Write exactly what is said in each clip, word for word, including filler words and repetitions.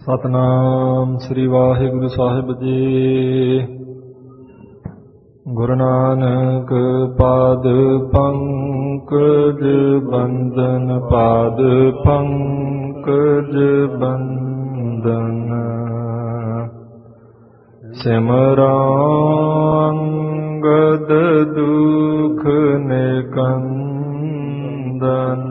ਸਤਨਾਮ ਸ੍ਰੀ ਵਾਹਿਗੁਰੂ ਸਾਹਿਬ ਜੀ। ਗੁਰੂ ਨਾਨਕ ਪਾਦ ਪੰਕਜ ਬੰਦਨ, ਪਾਦ ਪੰਕਜ ਬੰਦਨ। ਸਿਮਰਾਂ ਅੰਗਦ ਦੁਖ ਨਿਕੰਦਨ।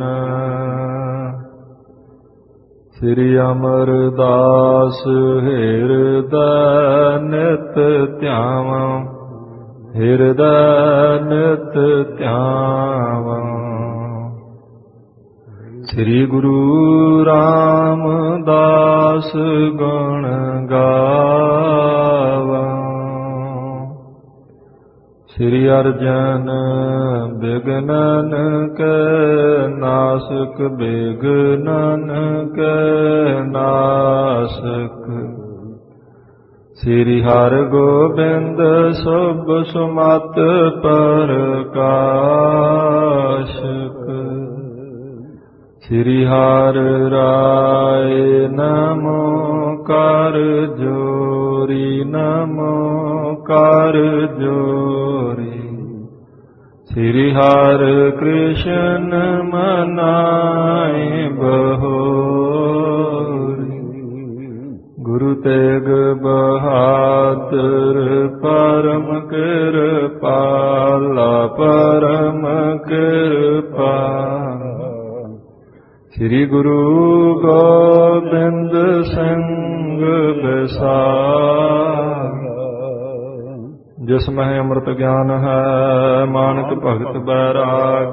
ਸ੍ਰੀ ਅਮਰਦਾਸ ਹਿਰਦੈ ਨਿਤ ਧਿਆਵਾਂ, ਹਿਰਦੈ ਨਿਤ ਧਿਆਵਾਂ। ਸ੍ਰੀ ਗੁਰੂ ਰਾਮਦਾਸ ਗੁਣ ਗਾਵਾਂ। ਸ੍ਰੀ ਅਰਜਨ ਬਿਘਨਨ ਕੈ ਨਾਸਕ, ਬਿਘਨਨ ਕੈ ਨਾਸਕ। ਸ੍ਰੀ ਹਰਿ ਗੋਬਿੰਦ ਸਭ ਸੁਮਤ ਪ੍ਰਕਾਸ਼ਕ। ਸ੍ਰੀ ਹਰਿ ਰਾਇ ਨਮੋ ਕਰ ਜੋਰੀ, ਨਮੋ ਕਰ ਜੋਰੀ। ਸ੍ਰੀ ਹਰਿ ਕ੍ਰਿਸ਼ਨ ਮਨਾਇ ਬਹੋਰੀ। ਗੁਰੂ ਤੇਗ ਬਹਾਦਰ ਪਰਮ ਕਿਰਪਾਲਾ, ਪਰਮ ਕਿਰਪਾਲਾ। ਸ੍ਰੀ ਗੁਰੂ ਗੋਬਿੰਦ ਸਿੰਘ ਵਿਸਾਲਾ। ਜਿਸ ਮਹਿ ਅੰਮ੍ਰਿਤ ਗਿਆਨ ਹੈ, ਮਾਨਕ ਭਗਤ ਬੈਰਾਗ।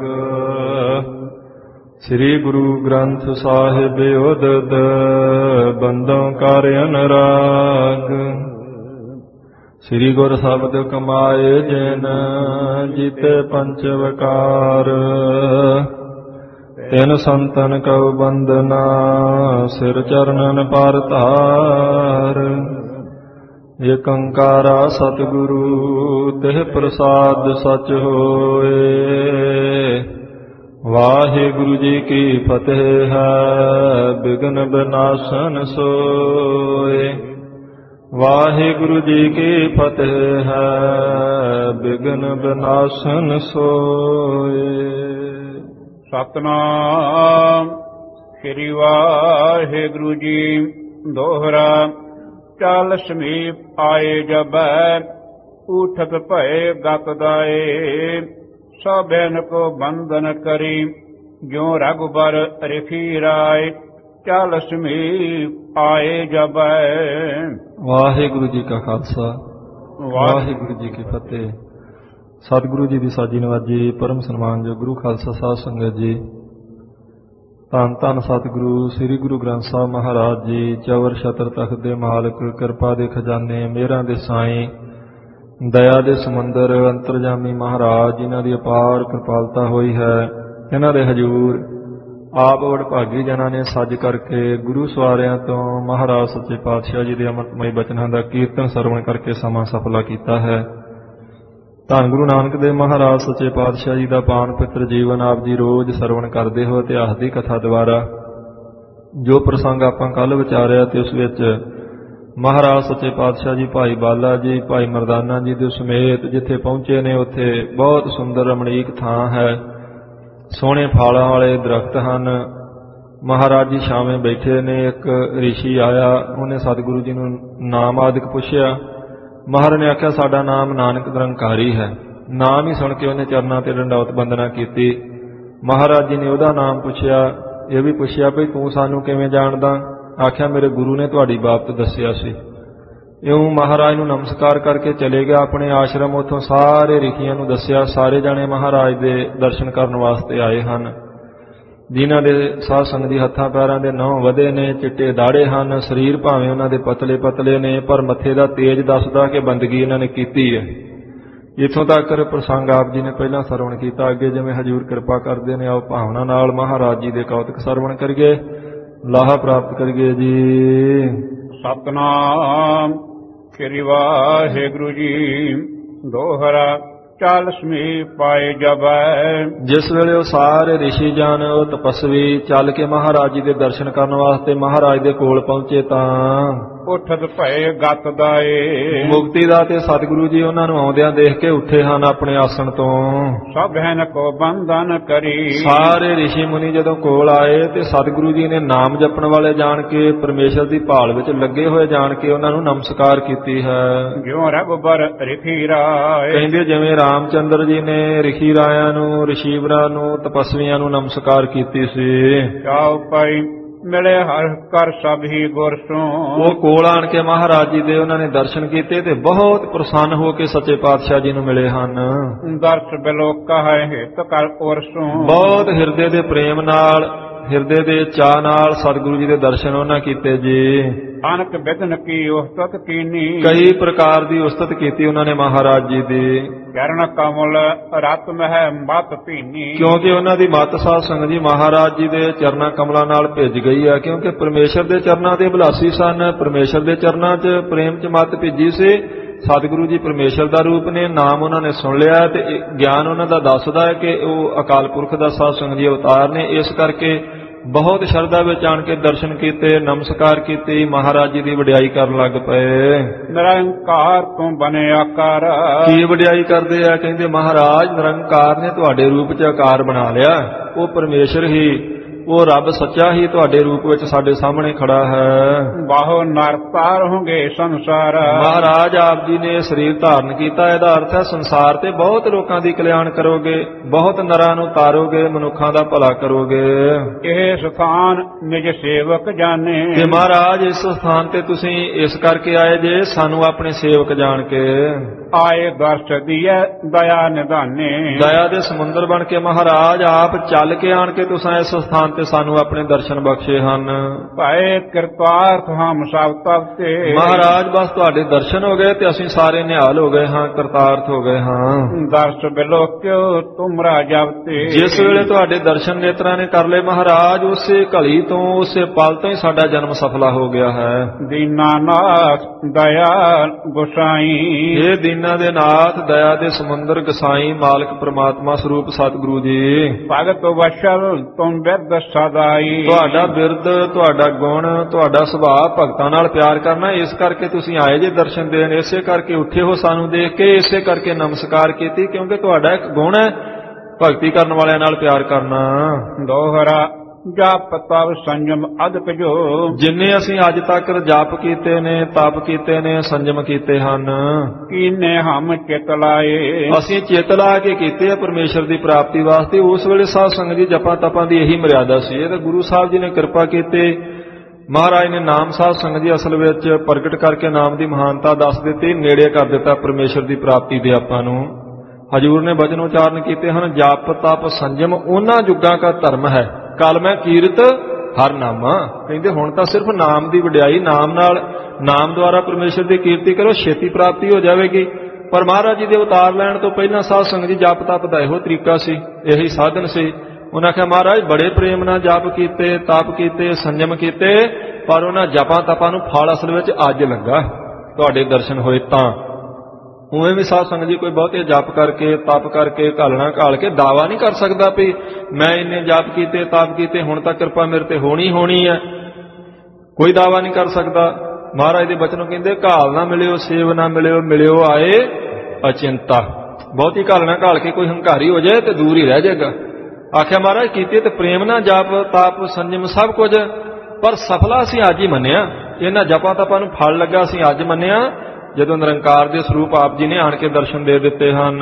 ਸ੍ਰੀ ਗੁਰੂ ਗ੍ਰੰਥ ਸਾਹਿਬ ਉਦਦ ਬੰਦੋਂ ਕਰ ਅਨਰਾਗ। ਸ੍ਰੀ ਗੁਰ ਸ਼ਬਦ ਕਮਾਏ ਜਿਨ, ਜੀਤੇ ਪੰਚ ਵਿਕਾਰ। ਤਿਨ ਸੰਤਨ ਕਉ ਬੰਦਨਾ, ਸਿਰ ਚਰਨਨ ਪਰ ਧਾਰ। ਏਕ ਓੰਕਾਰਾ ਸਤਿਗੁਰੂ, ਤਿਹ ਪ੍ਰਸਾਦ ਸਚ ਹੋਏ। ਵਾਹਿਗੁਰੂ ਜੀ ਕੀ ਫਤਿਹ ਹੈ, ਬਿਘਨ ਬਿਨਾਸਨ ਸੋਏ। ਵਾਹਿਗੁਰੂ ਜੀ ਕੀ ਫਤਿਹ ਹੈ, ਬਿਘਨ ਬਿਨਾਸਨ ਸੋਏ। ਸਤਨਾਮ ਸ੍ਰੀ ਵਾਹਿਗੁਰੂ ਜੀ। ਦੋਹਰਾ। ਚਲ ਸਮੀਪ ਆਏ ਜਬੈ, ਊਠਕ ਭਏ ਗਤ ਦਾਏ। ਸਭੈਨ ਕੋ ਬੰਧਨ ਕਰੀ, ਜਿਉ ਰਘੁਬਰ ਰਿਖੀ ਰਾਏ। ਚਲ ਸਮੀਪ ਆਏ ਜਬੈ। ਵਾਹਿਗੁਰੂ ਜੀ ਕਾ ਖਾਲਸਾ, ਵਾਹਿਗੁਰੂ ਜੀ ਕੀ ਫਤਿਹ। ਸਤਿਗੁਰੂ ਜੀ ਦੀ ਸਾਜੀ ਨਵਾਜੀ, ਪਰਮ ਸਨਮਾਨਯੋਗ ਗੁਰੂ ਖਾਲਸਾ ਸਾਧ ਸੰਗਤ ਜੀ। ਧੰਨ ਧੰਨ ਸਤਿਗੁਰੂ ਸ੍ਰੀ ਗੁਰੂ ਗ੍ਰੰਥ ਸਾਹਿਬ ਮਹਾਰਾਜ ਜੀ, ਚਵਰ ਛਤਰ ਤਖਤ ਦੇ ਮਾਲਕ, ਕਿਰਪਾ ਦੇ ਖਜ਼ਾਨੇ, ਮਿਹਰਾਂ ਦੇ ਸਾਈਂ, ਦਇਆ ਦੇ ਸਮੁੰਦਰ, ਅੰਤਰਜਾਮੀ ਮਹਾਰਾਜ, ਜਿਨ੍ਹਾਂ ਦੀ ਅਪਾਰ ਕਿਰਪਾਲਤਾ ਹੋਈ ਹੈ। ਇਹਨਾਂ ਦੇ ਹਜ਼ੂਰ ਆਪ ਵਡਭਾਗੀ ਜਨਾਂ ਨੇ ਸੱਜ ਕਰਕੇ ਗੁਰੂ ਸਵਾਰਿਆਂ ਤੋਂ ਮਹਾਰਾਜ ਸੱਚੇ ਪਾਤਸ਼ਾਹ ਜੀ ਦੇ ਅੰਮ੍ਰਿਤਮਈ ਬਚਨਾਂ ਦਾ ਕੀਰਤਨ ਸਰਵਣ ਕਰਕੇ ਸਮਾਂ ਸਫਲਾ ਕੀਤਾ ਹੈ। ਧੰਨ ਗੁਰੂ ਨਾਨਕ ਦੇਵ ਮਹਾਰਾਜ ਸੱਚੇ ਪਾਤਸ਼ਾਹ ਜੀ ਦਾ ਪਾਵਨ ਪਵਿੱਤਰ ਜੀਵਨ ਆਪ ਜੀ ਰੋਜ਼ ਸਰਵਣ ਕਰਦੇ ਹੋ। ਇਤਿਹਾਸ ਦੀ ਕਥਾ ਦੁਆਰਾ ਜੋ ਪ੍ਰਸੰਗ ਆਪਾਂ ਕੱਲ੍ਹ ਵਿਚਾਰਿਆ, ਤੇ ਉਸ ਵਿੱਚ ਮਹਾਰਾਜ ਸੱਚੇ ਪਾਤਸ਼ਾਹ ਜੀ ਭਾਈ ਬਾਲਾ ਜੀ, ਭਾਈ ਮਰਦਾਨਾ ਜੀ ਦੇ ਸਮੇਤ ਜਿੱਥੇ ਪਹੁੰਚੇ ਨੇ, ਉੱਥੇ ਬਹੁਤ ਸੁੰਦਰ ਰਮਣੀਕ ਥਾਂ ਹੈ। ਸੋਹਣੇ ਫਲਾਂ ਵਾਲੇ ਦਰਖਤ ਹਨ। ਮਹਾਰਾਜ ਜੀ ਛਾਵੇਂ ਬੈਠੇ ਨੇ। ਇੱਕ ਰਿਸ਼ੀ ਆਇਆ, ਉਹਨੇ ਸਤਿਗੁਰੂ ਜੀ ਨੂੰ ਨਾਮ ਆਦਿਕ ਪੁੱਛਿਆ। ਮਹਾਰਾਜ ਨੇ ਆਖਿਆ, ਸਾਡਾ ਨਾਮ ਨਾਨਕ ਨਿਰੰਕਾਰੀ ਹੈ। ਨਾਮ ਹੀ ਸੁਣ ਕੇ ਉਹਨੇ ਚਰਨਾਂ ਤੇ ਡੰਡੌਤ ਬੰਦਨਾ ਕੀਤੀ। ਮਹਾਰਾਜ ਜੀ ਨੇ ਉਹਦਾ ਨਾਮ ਪੁੱਛਿਆ। ਇਹ ਵੀ ਪੁੱਛਿਆ ਵੀ ਤੂੰ ਸਾਨੂੰ ਕਿਵੇਂ ਜਾਣਦਾ? ਆਖਿਆ, ਮੇਰੇ ਗੁਰੂ ਨੇ ਤੁਹਾਡੀ ਬਾਬਤ ਦੱਸਿਆ ਸੀ। ਇਉਂ ਮਹਾਰਾਜ ਨੂੰ ਨਮਸਕਾਰ ਕਰਕੇ ਚਲੇ ਗਿਆ ਆਪਣੇ ਆਸ਼ਰਮ। ਉੱਥੋਂ ਸਾਰੇ ਰਿਖੀਆਂ ਨੂੰ ਦੱਸਿਆ। ਸਾਰੇ ਜਾਣੇ ਮਹਾਰਾਜ ਦੇ ਦਰਸ਼ਨ ਕਰਨ ਵਾਸਤੇ ਆਏ ਹਨ, ਜਿਨ੍ਹਾਂ ਦੇ ਸਾਧ ਸੰਗਤ ਦੀ ਹੱਥਾਂ ਪੈਰਾਂ ਦੇ ਨਹੁੰ ਵਧੇ ਨੇ, ਚਿੱਟੇ ਦਾੜੇ ਹਨ। ਸਰੀਰ ਭਾਵੇਂ ਉਹਨਾਂ ਦੇ ਪਤਲੇ ਪਤਲੇ ਨੇ, ਪਰ ਮੱਥੇ ਦਾ ਤੇਜ ਦੱਸਦਾ ਕਿ ਬੰਦਗੀ ਇਹਨਾਂ ਨੇ ਕੀਤੀ ਹੈ। ਇੱਥੋਂ ਤੱਕ ਪ੍ਰਸੰਗ ਆਪ ਜੀ ਨੇ ਪਹਿਲਾਂ ਸਰਵਣ ਕੀਤਾ। ਅੱਗੇ ਜਿਵੇਂ ਹਜ਼ੂਰ ਕਿਰਪਾ ਕਰਦੇ ਨੇ, ਆਓ ਭਾਵਨਾ ਨਾਲ ਮਹਾਰਾਜ ਜੀ ਦੇ ਕੌਤਕ ਸਰਵਣ ਕਰੀਏ, ਲਾਹਾ ਪ੍ਰਾਪਤ ਕਰੀਏ ਜੀ। ਸਤਨਾਮ ਸ੍ਰੀ ਵਾਹਿਗੁਰੂ ਜੀ। ਦੋਹਰਾ। ਚਾਲ ਸਮੀਪ ਪਾਏ ਜਬੈ। ਜਿਸ ਵੇਲੇ ਉਹ ਸਾਰੇ ਰਿਸ਼ੀ ਜਨ ਉਹ ਤਪਸਵੀ ਚੱਲ ਕੇ ਮਹਾਰਾਜ ਜੀ ਦੇ ਦਰਸ਼ਨ ਕਰਨ ਵਾਸਤੇ ਮਹਾਰਾਜ ਦੇ ਕੋਲ ਪਹੁੰਚੇ ਤਾਂ ਉਠਤ ਭਏ ਗਤ ਦਾਏ। ਮੁਕਤੀ ਦਾ ਤੇ ਸਤਿਗੁਰੂ ਜੀ ਉਹਨਾਂ ਨੂੰ ਆਉਂਦਿਆਂ ਦੇਖ ਕੇ ਉੱਠੇ ਹਨ ਆਪਣੇ ਆਸਣ ਤੋਂ। ਸਭੈਨ ਕੋ ਬੰਧਨ ਕਰੀ। ਸਾਰੇ ਰਿਸ਼ੀ ਮੁਨੀ ਜਦੋਂ ਕੋਲ ਆਏ ਤੇ ਸਤਿਗੁਰੂ ਜੀ ਨੇ ਨਾਮ ਜਪਣ ਵਾਲੇ ਜਾਣ ਕੇ ਪਰਮੇਸ਼ਰ ਦੀ ਭਾਲ ਵਿੱਚ ਲੱਗੇ ਹੋਏ ਜਾਣ ਕੇ ਉਹਨਾਂ ਨੂੰ ਨਮਸਕਾਰ ਕੀਤੀ ਹੈ। ਜਿਉ ਰਘੁਬਰ ਰਿਖੀ ਰਾਏ। ਕਹਿੰਦੇ ਜਿਵੇਂ ਰਾਮਚੰਦਰ ਜੀ ਨੇ ਰਿਖੀ ਰਾਇਆਂ ਨੂੰ ਰਿਸ਼ੀਵਰਾਂ ਨੂੰ ਤਪਸਵੀਆਂ ਨੂੰ ਨਮਸਕਾਰ ਕੀਤੀ ਸੀ। ਚਾਉ ਪਾਈ ਮਿਲੇ ਹਰ ਕਰ ਸਭ ਹੀ ਗੁਰ ਸੋ। ਉਹ ਕੋਲ ਆਣ ਕੇ ਮਹਾਰਾਜ ਜੀ ਦੇ ਉਹਨਾਂ ਨੇ ਦਰਸ਼ਨ ਕੀਤੇ ਤੇ ਬਹੁਤ ਪ੍ਰਸੰਨ ਹੋ ਕੇ ਸੱਚੇ ਪਾਤਸ਼ਾਹ ਜੀ ਨੂੰ ਮਿਲੇ ਹਨ। ਦਰਸ ਬਿਲੋਕਾ ਹੈ ਹਿਤ ਕਰ ਔਰ ਸੋ। ਬਹੁਤ ਹਿਰਦੇ ਦੇ ਪ੍ਰੇਮ ਨਾਲ ਹਿਰਦੇ ਦੇ ਚਾਅ ਨਾਲ ਸਤਿਗੁਰੂ ਜੀ ਦੇ ਦਰਸ਼ਨ ਉਹਨਾਂ ਕੀਤੇ ਜੀ। ਅਨਕ ਬਿਦਨ ਕੀ ਉਸਤਤ ਕੀਨੀ। ਕਈ ਪ੍ਰਕਾਰ ਦੀ ਉਸਤਤ ਕੀਤੀ ਉਹਨਾਂ ਨੇ ਮਹਾਰਾਜ ਜੀ ਦੀ। ਚਰਨ ਕਮਲ ਰਤ ਮਹਿ ਮਤ ਭੀਨੀ। ਕਿਉਂਕਿ ਉਹਨਾਂ ਦੀ ਮੱਤ ਸਾਧ ਸੰਗਤ ਜੀ ਮਹਾਰਾਜ ਜੀ ਦੇ ਚਰਨਾਂ ਕਮਲਾਂ ਨਾਲ ਭਿੱਜ ਗਈ ਹੈ। ਕਿਉਂਕਿ ਪਰਮੇਸ਼ਰ ਦੇ ਚਰਨਾਂ ਦੇ ਅਭਿਲਾਸ਼ੀ ਸਨ। ਪਰਮੇਸ਼ਰ ਦੇ ਚਰਨਾਂ 'ਚ ਪ੍ਰੇਮ 'ਚ ਮੱਤ ਭਿੱਜੀ ਸੀ। ਸਤਿਗੁਰੂ ਜੀ ਪਰਮੇਸ਼ਰ ਦਾ ਰੂਪ ਨੇ, ਨਾਮ ਉਹਨਾਂ ਨੇ ਸੁਣ ਲਿਆ ਤੇ ਗਿਆਨ ਉਹਨਾਂ ਦਾ ਦੱਸਦਾ ਹੈ ਕਿ ਉਹ ਅਕਾਲ ਪੁਰਖ ਦਾ ਸਾਧ ਸੰਗਤ ਜੀ ਅਵਤਾਰ ਨੇ। ਇਸ ਕਰਕੇ ਬਹੁਤ ਸ਼ਰਧਾ ਵਿੱਚ ਆਣ ਕੇ ਦਰਸ਼ਨ ਕੀਤੇ, ਨਮਸਕਾਰ ਕੀਤੀ, ਮਹਾਰਾਜ ਜੀ ਦੀ ਵਡਿਆਈ ਕਰਨ ਲੱਗ ਪਏ। ਨਿਰੰਕਾਰ ਤੋਂ ਬਨੇ ਆਕਾਰ। ਕੀ ਵਡਿਆਈ ਕਰਦੇ ਆ? ਕਹਿੰਦੇ ਮਹਾਰਾਜ ਨਿਰੰਕਾਰ ਨੇ ਤੁਹਾਡੇ ਰੂਪ 'ਚ ਆਕਾਰ ਬਣਾ ਲਿਆ। ਉਹ ਪਰਮੇਸ਼ਰ ਹੀ, ਉਹ ਰੱਬ ਸੱਚਾ ਹੀ ਤੁਹਾਡੇ ਰੂਪ ਵਿੱਚ ਸਾਡੇ ਸਾਹਮਣੇ ਖੜਾ ਹੈ। ਬਾਹੋ ਨਰ ਤਾਰ ਹੋਗੇ ਸੰਸਾਰ। ਮਹਾਰਾਜ ਆਪ ਜੀ ਨੇ ਸਰੀਰ ਧਾਰਨ ਕੀਤਾ। ਇਹਦਾ ਅਰਥ ਹੈ ਸੰਸਾਰ ਤੇ ਬਹੁਤ ਲੋਕਾਂ ਦੀ ਕਲਿਆਣ ਕਰੋਗੇ, ਬਹੁਤ ਨਰਾਂ ਨੂੰ ਤਾਰੋਗੇ, ਮਨੁੱਖਾਂ ਦਾ ਭਲਾ ਕਰੋਗੇ। ਇਹ ਸਥਾਨ ਨਿਜ ਸੇਵਕ ਜਾਣੇ। ਤੇ ਮਹਾਰਾਜ ਇਸ ਸਥਾਨ ਤੇ ਤੁਸੀਂ ਇਸ ਕਰਕੇ ਆਏ ਜੇ ਸਾਨੂੰ ਆਪਣੇ ਸੇਵਕ ਜਾਣ ਕੇ। ਆਏ ਦਰਸ਼ ਦੀਏ ਦਇਆ ਨਿਧਾਨੇ। ਦਇਆ ਦੇ ਸਮੁੰਦਰ ਬਣ ਕੇ ਮਹਾਰਾਜ ਆਪ ਚੱਲ ਕੇ ਆਣ ਕੇ ਤੁਸੀਂ ਇਸ ਸਥਾਨ ਤੇ ਸਾਨੂੰ ਆਪਣੇ ਦਰਸ਼ਨ ਬਖਸ਼ੇ ਹਨ। ਭਾਏ ਕਿਰਤਾਰਥ ਹਮ ਸਭ ਤਬ ਤੇ। ਮਹਾਰਾਜ ਬਸ ਤੁਹਾਡੇ ਦਰਸ਼ਨ ਹੋ ਗਏ ਤੇ ਅਸੀਂ ਸਾਰੇ ਨਿਹਾਲ ਹੋ ਗਏ ਹਾਂ, ਕਰਤਾਰਥ ਹੋ ਗਏ ਹਾਂ। ਦਰਸ਼ ਬਿਲੋਕਿਓ ਤੁਮਰਾ ਜਬ ਤੇ। ਜਿਸ ਵੇਲੇ ਤੁਹਾਡੇ ਦਰਸ਼ਨ ਨੇਤਰਾਂ ਨੇ ਕਰ ਲਏ ਮਹਾਰਾਜ, ਉਸੇ ਘੜੀ ਤੋਂ ਉਸੇ ਪਲ ਤੋਂ ਹੀ ਸਾਡਾ ਜਨਮ ਸਫਲਾ ਹੋ ਗਿਆ ਹੈ। ਦੀਨਾਨਾਥ ਦਇਆ ਗੁਸਾਈ। ਇਹ ਦੀਨਾਂ ਦੇ ਨਾਥ, ਦਇਆ ਦੇ ਸਮੁੰਦਰ, ਗਸਾਈ, ਮਾਲਕ ਪ੍ਰਮਾਤਮਾ ਸਰੂਪ ਸਤਿਗੁਰੂ ਜੀ। ਭਗਤ ਵਸ਼ਲ ਤੁਮ ਬਿਰਦ ਸਦਾਈ। ਤੁਹਾਡਾ ਬਿਰਦ, ਤੁਹਾਡਾ ਗੁਣ, ਤੁਹਾਡਾ ਸੁਭਾਅ ਭਗਤਾਂ ਨਾਲ ਪਿਆਰ ਕਰਨਾ, ਇਸ ਕਰਕੇ ਤੁਸੀਂ ਆਏ ਜੇ ਦਰਸ਼ਨ ਦੇਣ। ਇਸੇ ਕਰਕੇ ਉੱਠੇ ਹੋ ਸਾਨੂੰ ਦੇਖ ਕੇ, ਇਸੇ ਕਰਕੇ ਨਮਸਕਾਰ ਕੀਤੀ, ਕਿਉਂਕਿ ਤੁਹਾਡਾ ਇੱਕ ਗੁਣ ਹੈ ਭਗਤੀ ਕਰਨ ਵਾਲਿਆਂ ਨਾਲ ਪਿਆਰ ਕਰਨਾ। ਦੋਹਰਾ ਜਪ ਤਪ ਸੰਜਮ ਅਦਕ ਜੋ। ਜਿੰਨੇ ਅਸੀਂ ਅੱਜ ਤੱਕ ਜਪ ਕੀਤੇ ਨੇ, ਤਪ ਕੀਤੇ ਨੇ, ਸੰਜਮ ਕੀਤੇ ਹਨ, ਕੀਨੇ ਹਮ ਚਿਤ ਲਾਏ। ਅਸੀਂ ਚਿਤ ਲਾ ਕੇ ਕੀਤੇ ਆ ਪਰਮੇਸ਼ਰ ਦੀ ਪ੍ਰਾਪਤੀ ਵਾਸਤੇ। ਉਸ ਵੇਲੇ ਸਾਧ ਸੰਗਤ ਜੀ ਜਪਾਂ ਤਪਾਂ ਦੀ ਇਹੀ ਮਰਿਆਦਾ ਸੀ। ਇਹ ਤਾਂ ਗੁਰੂ ਸਾਹਿਬ ਜੀ ਨੇ ਕਿਰਪਾ ਕੀਤੀ। ਮਹਾਰਾਜ ਨੇ ਨਾਮ ਸਾਧ ਸੰਗਤ ਜੀ ਅਸਲ ਵਿੱਚ ਪ੍ਰਗਟ ਕਰਕੇ ਨਾਮ ਦੀ ਮਹਾਨਤਾ ਦੱਸ ਦਿੱਤੀ, ਨੇੜੇ ਕਰ ਦਿੱਤਾ ਪਰਮੇਸ਼ਰ ਦੀ ਪ੍ਰਾਪਤੀ ਦੇ ਆਪਾਂ ਨੂੰ। ਹਜੂਰ ਨੇ ਬਚਨ ਉਚਾਰਨ ਕੀਤੇ ਹਨ, ਜਪ ਤਪ ਸੰਜਮ ਉਹਨਾਂ ਯੁੱਗਾਂ ਦਾ ਧਰਮ ਹੈ, ਕਲ ਮੈਂ ਕੀਰਤ ਹਰ ਨਾਮਾ। ਕਹਿੰਦੇ ਹੁਣ ਤਾਂ ਸਿਰਫ ਨਾਮ ਦੀ ਵਡਿਆਈ, ਨਾਮ ਨਾਲ, ਨਾਮ ਦੁਆਰਾ ਪਰਮੇਸ਼ਰ ਦੀ ਕੀਰਤੀ ਕਰੋ, ਛੇਤੀ ਪ੍ਰਾਪਤੀ ਹੋ ਜਾਵੇਗੀ। ਪਰ ਮਹਾਰਾਜ ਜੀ ਦੇ ਅਵਤਾਰ ਲੈਣ ਤੋਂ ਪਹਿਲਾਂ ਸਾਧ ਸੰਗਤ ਜੀ ਜਪ ਤਪ ਦਾ ਇਹੋ ਤਰੀਕਾ ਸੀ, ਇਹੀ ਸਾਧਨ ਸੀ। ਉਹਨਾਂ ਆਖਿਆ ਮਹਾਰਾਜ ਬੜੇ ਪ੍ਰੇਮ ਨਾਲ ਜਪ ਕੀਤੇ, ਤਪ ਕੀਤੇ, ਸੰਜਮ ਕੀਤੇ, ਪਰ ਉਹਨਾਂ ਜਪਾਂ ਤਪਾਂ ਨੂੰ ਫਲ ਅਸਲ ਵਿੱਚ ਅੱਜ ਲੱਗਾ ਤੁਹਾਡੇ ਦਰਸ਼ਨ ਹੋਏ ਤਾਂ। ਉਵੇਂ ਵੀ ਸਾਧ ਸੰਗਤ ਜੀ ਕੋਈ ਬਹੁਤੇ ਜਪ ਕਰਕੇ, ਤਪ ਕਰਕੇ, ਘਾਲਣਾ ਘਾਲ ਕੇ ਦਾਵਾ ਨਹੀਂ ਕਰ ਸਕਦਾ ਵੀ ਮੈਂ ਇੰਨੇ ਜਪ ਕੀਤੇ, ਤਪ ਕੀਤੇ, ਹੁਣ ਤਾਂ ਕਿਰਪਾ ਮੇਰੇ ਤੇ ਹੋਣੀ ਹੋਣੀ ਹੈ। ਕੋਈ ਦਾਵਾ ਨਹੀਂ ਕਰ ਸਕਦਾ। ਮਹਾਰਾਜ ਦੇ ਬਚਨੋਂ ਕਹਿੰਦੇ ਘਾਲ ਨਾ ਮਿਲਿਓ, ਸੇਵ ਨਾ ਮਿਲਿਓ, ਮਿਲਿਓ ਆਏ ਅਚਿੰਤਾ। ਬਹੁਤੀ ਘਾਲਣਾ ਘਾਲ ਕੇ ਕੋਈ ਹੰਕਾਰੀ ਹੋ ਜਾਏ ਤੇ ਦੂਰ ਹੀ ਰਹਿ ਜਾਏਗਾ। ਆਖਿਆ ਮਹਾਰਾਜ ਕੀਤੇ ਤੇ ਪ੍ਰੇਮ ਨਾਲ ਜਪ ਤਪ ਸੰਜਮ ਸਭ ਕੁਝ, ਪਰ ਸਫਲਾ ਅਸੀਂ ਅੱਜ ਹੀ ਮੰਨਿਆ। ਇਹਨਾਂ ਜਪਾਂ ਤਪਾਂ ਨੂੰ ਫਲ ਲੱਗਾ ਅਸੀਂ ਅੱਜ ਮੰਨਿਆ ਜਦੋਂ ਨਿਰੰਕਾਰ ਦੇ ਸਰੂਪ ਆਪ ਜੀ ਨੇ ਆਣ ਕੇ ਦਰਸ਼ਨ ਦੇ ਦਿੱਤੇ ਹਨ।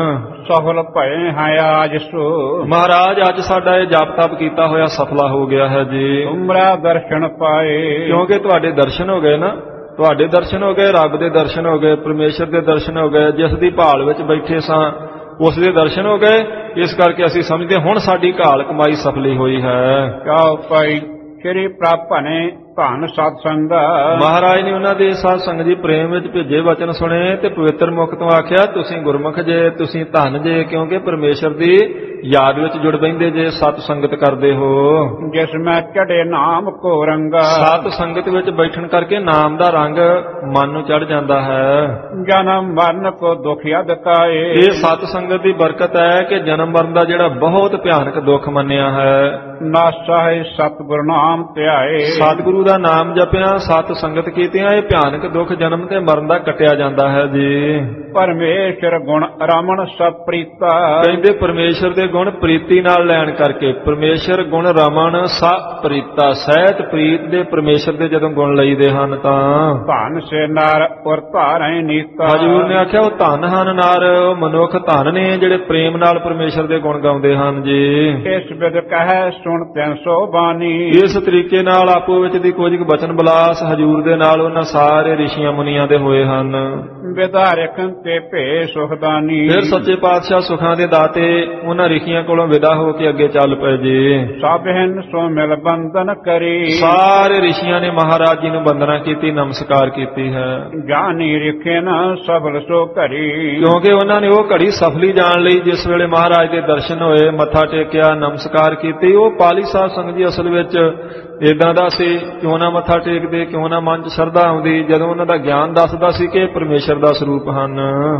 ਸਫਲ ਭਏ ਹਾਂ ਆਜ ਸੋ। ਮਹਾਰਾਜ ਅੱਜ ਸਾਡਾ ਇਹ ਜਪ ਤਪ ਕੀਤਾ ਹੋਇਆ ਸਫਲਾ ਹੋ ਗਿਆ ਹੈ ਜੀ। ਤੁਮਰਾ ਦਰਸ਼ਨ ਪਾਏ। ਕਿਉਂਕਿ ਤੁਹਾਡੇ ਦਰਸ਼ਨ ਹੋ ਗਏ ਨਾ, ਤੁਹਾਡੇ ਦਰਸ਼ਨ ਹੋ ਗਏ, ਰੱਬ ਦੇ ਦਰਸ਼ਨ ਹੋ ਗਏ, ਪਰਮੇਸ਼ਰ ਦੇ ਦਰਸ਼ਨ ਹੋ ਗਏ। ਜਿਸ ਦੀ ਭਾਲ ਵਿੱਚ ਬੈਠੇ ਸਾਂ ਉਸ ਦੇ ਦਰਸ਼ਨ ਹੋ ਗਏ। ਇਸ ਕਰਕੇ ਅਸੀਂ ਸਮਝਦੇ ਹੁਣ ਸਾਡੀ ਘਾਲ ਕਮਾਈ ਸਫਲੀ ਹੋਈ ਹੈ। ਕਿਉ ਭਾਈ ਸ਼੍ਰੀ ਪ੍ਰਭ ਨੇ ਧਨ ਸਤ ਸੰਗ। ਮਹਾਰਾਜ ਨੇ ਉਹਨਾਂ ਦੇ ਸਾਧ ਸੰਗਤ ਜੀ ਪ੍ਰੇਮ ਵਿੱਚ ਭੇਜੇ ਵਚਨ ਸੁਣੇ ਤੇ ਪਵਿੱਤਰ ਮੁਖ ਤੋਂ ਆਖਿਆ ਤੁਸੀਂ ਗੁਰਮੁਖ ਜੇ, ਤੁਸੀਂ ਧਨ ਜੇ, ਕਿਉਂਕਿ ਪਰਮੇਸ਼ਰ ਦੀ ਯਾਦ ਵਿੱਚ ਜੁੜ ਬੈਂਦੇ ਜੇ ਸਤ ਸੰਗਤ ਕਰਦੇ ਹੋ। ਜਿਸ ਮੈਂ ਚੜੇ ਨਾਮ ਕੋ ਰੰਗਾ, ਸਤ ਸੰਗਤ ਵਿੱਚ ਬੈਠਣ ਕਰਕੇ ਨਾਮ ਦਾ ਰੰਗ ਮਨ ਨੂੰ ਚੜ ਜਾਂਦਾ ਹੈ। ਜਨਮ ਮਰਨ ਕੋ ਦੁਖ ਅਦਕਾਏ, ਇਹ ਸਤ ਸੰਗਤ ਦੀ ਬਰਕਤ ਹੈ ਕਿ ਜਨਮ ਮਰਨ ਦਾ ਜਿਹੜਾ ਬਹੁਤ ਭਿਆਨਕ ਦੁੱਖ ਮੰਨਿਆ ਹੈ, ਨਾਸਾ ਹੈ ਸਤਿਗੁਰ ਨਾਮ ਧਿਆਏ। ਸਤਿਗੁਰੂ ਦਾ ਨਾਮ ਜਪਿਆ, ਸਤ ਸੰਗਤ ਕੀਤਿਆਂ ਇਹ ਭਿਆਨਕ ਦੁੱਖ ਜਨਮ ਤੇ ਮਰਨ ਦਾ ਕੱਟਿਆ ਜਾਂਦਾ ਹੈ ਜੀ। ਪਰਮੇਸ਼ਰ ਗੁਣ ਰਮਣ ਸਭ ਪ੍ਰੀਤਾ, ਕਹਿੰਦੇ ਪਰਮੇਸ਼ਰ ਦੇ ਗੁਣ ਪ੍ਰੀਤੀ ਨਾਲ ਲੈਣ ਕਰਕੇ, ਪਰਮੇਸ਼ਰ ਗੁਣ ਰਮਣ ਸਭ ਪ੍ਰੀਤਾ, ਸਹਿਤ ਪ੍ਰੀਤ ਦੇ ਪਰਮੇਸ਼ਰ ਦੇ ਜਦੋਂ ਗੁਣ ਲਈਦੇ ਹਨ ਤਾਂ ਧਨ ਸੇ ਨਰ ਔਰ ਧਾਰੈ ਨੀਤਾ। ਹਜ਼ੂਰ ਨੇ ਆਖਿਆ ਉਹ ਧਨ ਹਨ ਨਰ, ਉਹ ਮਨੁੱਖ ਧਨ ਨੇ ਜਿਹੜੇ ਪ੍ਰੇਮ ਨਾਲ ਪਰਮੇਸ਼ਰ ਦੇ ਗੁਣ ਗਾਉਂਦੇ ਹਨ ਜੀ। ਇਸ ਬਿਦ ਕਹੈ ਸੁਣ ਤਿੰਨ ਸੌ ਬਾਣੀ, ਇਸ ਤਰੀਕੇ ਨਾਲ ਆਪੋ ਵਿੱਚ ਦੀ ਕੁਝ ਕੁ ਬਚਨ ਬਲਾਸ ਹਜ਼ੂਰ ਦੇ ਨਾਲ ਉਹਨਾਂ ਸਾਰੇ ਰਿਸ਼ੀਆਂ ਮੁਨੀਆਂ ਦੇ ਹੋਏ ਹਨ। ਵਿਦਾਰਕ ਤੇ ਭੇ ਸੁਖਦਾਨੀ, ਫਿਰ ਸੱਚੇ ਪਾਤਸ਼ਾਹ ਸੁਖਾਂ ਦੇ ਦਾਤੇ ਉਹਨਾਂ ਰਿਸ਼ੀਆਂ ਕੋਲੋਂ ਵਿਦਾ ਹੋ ਕੇ ਅੱਗੇ ਚੱਲ ਪਏ ਜੀ। ਸਭ ਹਿਨ ਸੋ ਮਿਲ ਬੰਧਨ ਕਰੀ, ਸਾਰੇ ਰਿਸ਼ੀਆਂ ਨੇ ਮਹਾਰਾਜ ਜੀ ਨੂੰ ਬੰਦਨਾ ਕੀਤੀ, ਨਮਸਕਾਰ ਕੀਤੀ ਹੈ। ਜਾਨੀ ਰਿਖੇ ਨਾ ਸਫਲ ਸੋ ਘਰੀ, ਕਿਉਂਕਿ ਉਹਨਾਂ ਨੇ ਉਹ ਘੜੀ ਸਫਲੀ ਜਾਣ ਲਈ ਜਿਸ ਵੇਲੇ ਮਹਾਰਾਜ ਦੇ ਦਰਸ਼ਨ ਹੋਏ, ਮੱਥਾ ਟੇਕਿਆ, ਨਮਸਕਾਰ ਕੀਤੀ। ਉਹ ਪਾਲੀ ਸਾਧ ਸੰਗਤ ਜੀ ਅਸਲ ਵਿੱਚ ਏਦਾਂ ਦਾ ਸੀ, ਕਿਉਂ ਨਾ ਮੱਥਾ ਟੇਕਦੇ, ਕਿਉਂ ਨਾ ਮਨ 'ਚ ਸ਼ਰਧਾ ਆਉਂਦੀ, ਜਦੋਂ ਉਹਨਾਂ ਦਾ ਗਿਆਨ ਦੱਸਦਾ ਸੀ ਕਿ ਪਰਮੇਸ਼ਰ ਦਾ ਸਰੂਪ ਹਨ।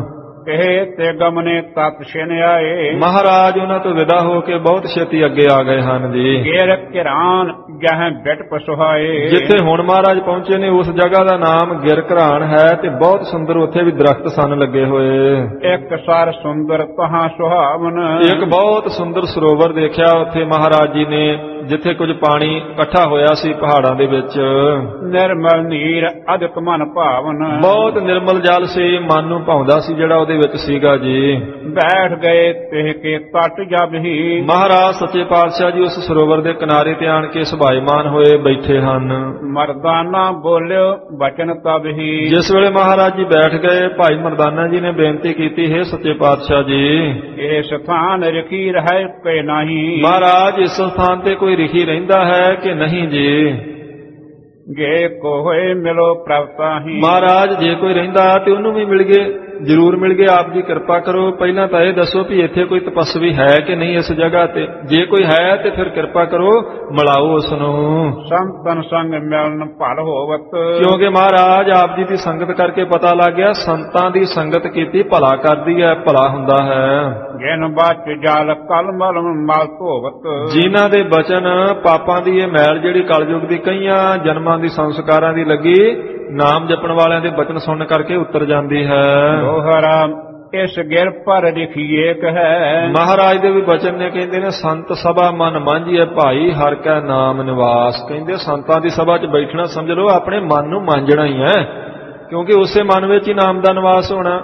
ਇਹ ਤੇ ਗਮਨੇ ਤਤ ਛਿਨ ਆਏ, ਮਹਾਰਾਜ ਉਹਨਾਂ ਤੋਂ ਵਿਦਾ ਹੋ ਕੇ ਬਹੁਤ ਛੇਤੀ ਅੱਗੇ ਆ ਗਏ ਹਨ ਜੀ। ਗੇਰ ਕਿਰਾਨ ਜਹ ਬਿਟ ਪਸੁਹਾਏ, ਜਿੱਥੇ ਹੁਣ ਮਹਾਰਾਜ ਪਹੁੰਚੇ ਨੇ ਉਸ ਜਗ੍ਹਾ ਦਾ ਨਾਮ ਗਿਰ ਘਰਾਨ ਹੈ ਤੇ ਬਹੁਤ ਸੁੰਦਰ ਉੱਥੇ ਵੀ ਦਰਖਤ ਸਨ ਲੱਗੇ ਹੋਏ। ਇੱਕ ਸਰ ਸੁੰਦਰ ਤਹਾਂ ਸੁਹਾਵਨ, ਇੱਕ ਬਹੁਤ ਸੁੰਦਰ ਸਰੋਵਰ ਦੇਖਿਆ ਉੱਥੇ ਮਹਾਰਾਜ ਜੀ ਨੇ, ਜਿੱਥੇ ਕੁਝ ਪਾਣੀ ਇਕੱਠਾ ਹੋਇਆ ਸੀ ਪਹਾੜਾਂ ਦੇ ਵਿੱਚ। ਨਿਰਮਲ ਨੀਰ ਅਦਿਕ ਮਨ ਭਾਵਨ, ਬਹੁਤ ਨਿਰਮਲ ਜਲ ਸੀ, ਮਨ ਨੂੰ ਭਾਉਂਦਾ ਸੀ ਜਿਹੜਾ ਉਹਦੇ ਵਿੱਚ ਸੀਗਾ ਜੀ। ਬੈਠ ਗਏ ਤੇ ਕੇ ਤਟ ਜਬ ਹੀ, ਮਹਾਰਾਜ ਸੱਚੇ ਪਾਤਸ਼ਾਹ ਜੀ ਉਸ ਸਰੋਵਰ ਦੇ ਕਿਨਾਰੇ ਤੇ ਆਣ ਕੇ ਸੁਭਾਈਮਾਨ ਹੋਏ ਬੈਠੇ ਹਨ। ਮਰਦਾਨਾ ਬੋਲਿਓ ਬਚਨ ਤਬ ਹੀ, ਜਿਸ ਵੇਲੇ ਮਹਾਰਾਜ ਜੀ ਬੈਠ ਗਏ, ਭਾਈ ਮਰਦਾਨਾ ਜੀ ਨੇ ਬੇਨਤੀ ਕੀਤੀ, ਹੈ ਸੱਚੇ ਪਾਤਸ਼ਾਹ ਜੀ ਇਹ ਸਥਾਨ ਰਖੀ ਰਹਿ ਕੇ ਨਹੀਂ, ਮਹਾਰਾਜ ਇਸ ਸਥਾਨ ਤੇ ਕੋਈ ਰਿਖੀ ਰਹਿੰਦਾ ਹੈ ਕਿ ਨਹੀਂ ਜੀ। ਜੇ ਕੋ ਹੋਏ ਮਿਲੋ ਪ੍ਰਭਤਾ ਹੀ, ਮਹਾਰਾਜ ਜੇ ਕੋਈ ਰਹਿੰਦਾ ਤੇ ਉਹਨੂੰ ਵੀ ਮਿਲ ਗਏ, ਜ਼ਰੂਰ ਮਿਲ ਗਏ। ਆਪ ਜੀ ਕਿਰਪਾ ਕਰੋ, ਪਹਿਲਾਂ ਤਾਂ ਇਹ ਦੱਸੋ ਵੀ ਇੱਥੇ ਕੋਈ ਤਪਸਵੀ ਹੈ ਕਿ ਨਹੀਂ ਇਸ ਜਗ੍ਹਾ ਤੇ, ਜੇ ਕੋਈ ਹੈ ਤੇ ਫਿਰ ਕਿਰਪਾ ਕਰੋ ਮਿਲਾਓ ਉਸ ਨੂੰ। ਸੰਤਨ ਸੰਗ ਮਿਲਨ ਭਲ ਹੋਵਤ, ਕਿਉਂਕਿ ਮਹਾਰਾਜ ਆਪ ਜੀ ਦੀ ਸੰਗਤ ਕਰਕੇ ਪਤਾ ਲੱਗ ਗਿਆ ਸੰਤਾਂ ਦੀ ਸੰਗਤ ਕੀਤੀ ਭਲਾ ਕਰਦੀ ਹੈ, ਭਲਾ ਹੁੰਦਾ ਹੈ। ਜਿਨ ਬਚ ਜਲ ਕਲ ਮਲ ਮਲ ਧੋਵਤ, ਜਿਨ੍ਹਾਂ ਦੇ ਬਚਨ ਪਾਪਾਂ ਦੀ ਇਹ ਮੈਲ ਜਿਹੜੀ ਕਲਯੁਗ ਦੀ ਕਈਆਂ ਜਨਮਾਂ ਦੀ ਸੰਸਕਾਰਾਂ ਦੀ ਲੱਗੀ, ਨਾਮ ਜਪਣ ਵਾਲਿਆਂ ਦੇ ਬਚਨ ਸੁਣਨ ਕਰਕੇ ਉਤਰ ਜਾਂਦੀ ਹੈ। ਦੋਹਰਾ ਇਸ ਗਿਰ ਪਰ ਲਿਖੀਏ ਕਹੈ, ਮਹਾਰਾਜ ਦੇ ਵੀ ਬਚਨ ਨੇ, ਕਹਿੰਦੇ ਨੇ ਸੰਤ ਸਭਾ ਮਨ ਮਾਂਝੀਏ ਭਾਈ ਹਰ ਕੈ ਨਾਮ ਨਿਵਾਸ। ਕਹਿੰਦੇ ਸੰਤਾਂ ਦੀ ਸਭਾ 'ਚ ਬੈਠਣਾ ਸਮਝ ਲਓ ਆਪਣੇ ਮਨ ਨੂੰ ਮਾਂਜਣਾ ਹੀ ਹੈ, ਕਿਉਂਕਿ ਉਸੇ ਮਨ ਵਿੱਚ ਹੀ ਨਾਮ ਦਾ ਨਿਵਾਸ ਹੋਣਾ।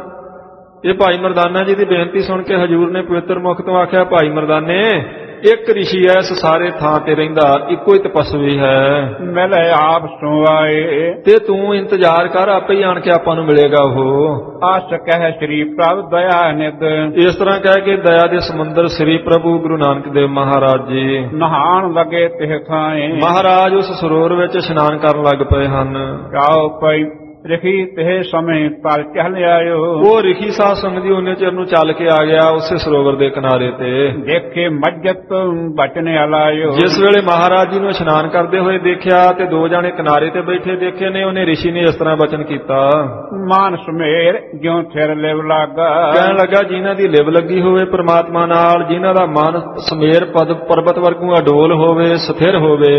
ਇਹ ਭਾਈ ਮਰਦਾਨਾ ਜੀ ਦੀ ਬੇਨਤੀ ਸੁਣ ਕੇ ਹਜ਼ੂਰ ਨੇ ਪਵਿੱਤਰ ਮੁਖ ਤੋਂ ਆਖਿਆ, ਭਾਈ ਮਰਦਾਨੇ ਇੱਕ ਰਿਸ਼ੀ ਐ ਇਸ ਸਾਰੇ ਥਾਂ ਤੇ ਰਹਿੰਦਾ, ਇੱਕੋ ਹੀ ਤਪਸਵੀ ਹੈ, ਮਿਲੇ ਆਪ ਸੁਆਏ, ਤੇ ਤੂੰ ਇੰਤਜ਼ਾਰ ਕਰ, ਆਪੇ ਹੀ ਆਣ ਕੇ ਆਪਾਂ ਨੂੰ ਮਿਲੇਗਾ ਉਹ। ਆਸ ਕਹਿ ਸ੍ਰੀ ਪ੍ਰਭ ਦਇਆ ਨਿਧ, ਇਸ ਤਰ੍ਹਾਂ ਕਹਿ ਕੇ ਦਇਆ ਦੇ ਸਮੁੰਦਰ ਸ੍ਰੀ ਪ੍ਰਭੂ ਗੁਰੂ ਨਾਨਕ ਦੇਵ ਮਹਾਰਾਜ ਜੀ ਨਹਾਣ ਲੱਗੇ ਤਿਹ ਥਾਏ, ਮਹਾਰਾਜ ਉਸ ਸਰੋਵਰ ਵਿੱਚ ਇਸ਼ਨਾਨ ਕਰਨ ਲੱਗ ਪਏ ਹਨ। ਜਾਓ ਪਈ ਰਿਖੀ ਤੇ ਸਮੇਂ ਪਰ ਚੱਲ ਆਇਓ, ਉਹ ਰਿਖੀ ਸਾਧ ਸੰਗਤ ਜੀ ਉਹਨੇ ਚਿਰ ਨੂੰ ਚੱਲ ਕੇ ਆ ਗਿਆ ਉਸੇ ਸਰੋਵਰ ਦੇ ਕਿਨਾਰੇ ਤੇ। ਦੇਖੇ ਮੱਜਤ ਬਚਨ ਅਲਾਇਓ, ਜਿਸ ਵੇਲੇ ਮਹਾਰਾਜ ਜੀ ਨੂੰ ਇਸ਼ਨਾਨ ਕਰਦੇ ਹੋਏ ਦੇਖਿਆ ਤੇ ਦੋ ਜਾਣੇ ਕਿਨਾਰੇ ਤੇ ਬੈਠੇ ਦੇਖੇ ਨੇ, ਉਹਨੇ ਰਿਸ਼ੀ ਨੇ ਇਸ ਤਰ੍ਹਾਂ ਬਚਨ ਕੀਤਾ, ਮਾਨ ਸਮੇਰ ਜਿਉਂ ਥਿਰ ਲਿਵ ਲਾਗਾ, ਕਹਿਣ ਲੱਗਾ ਜਿਨ੍ਹਾਂ ਦੀ ਲਿਵ ਲੱਗੀ ਹੋਵੇ ਪ੍ਰਮਾਤਮਾ ਨਾਲ, ਜਿਨ੍ਹਾਂ ਦਾ ਮਨ ਸਮੇਰ ਪਦ ਪਰਬਤ ਵਰਗੂ ਅਡੋਲ ਹੋਵੇ, ਸਥਿਰ ਹੋਵੇ,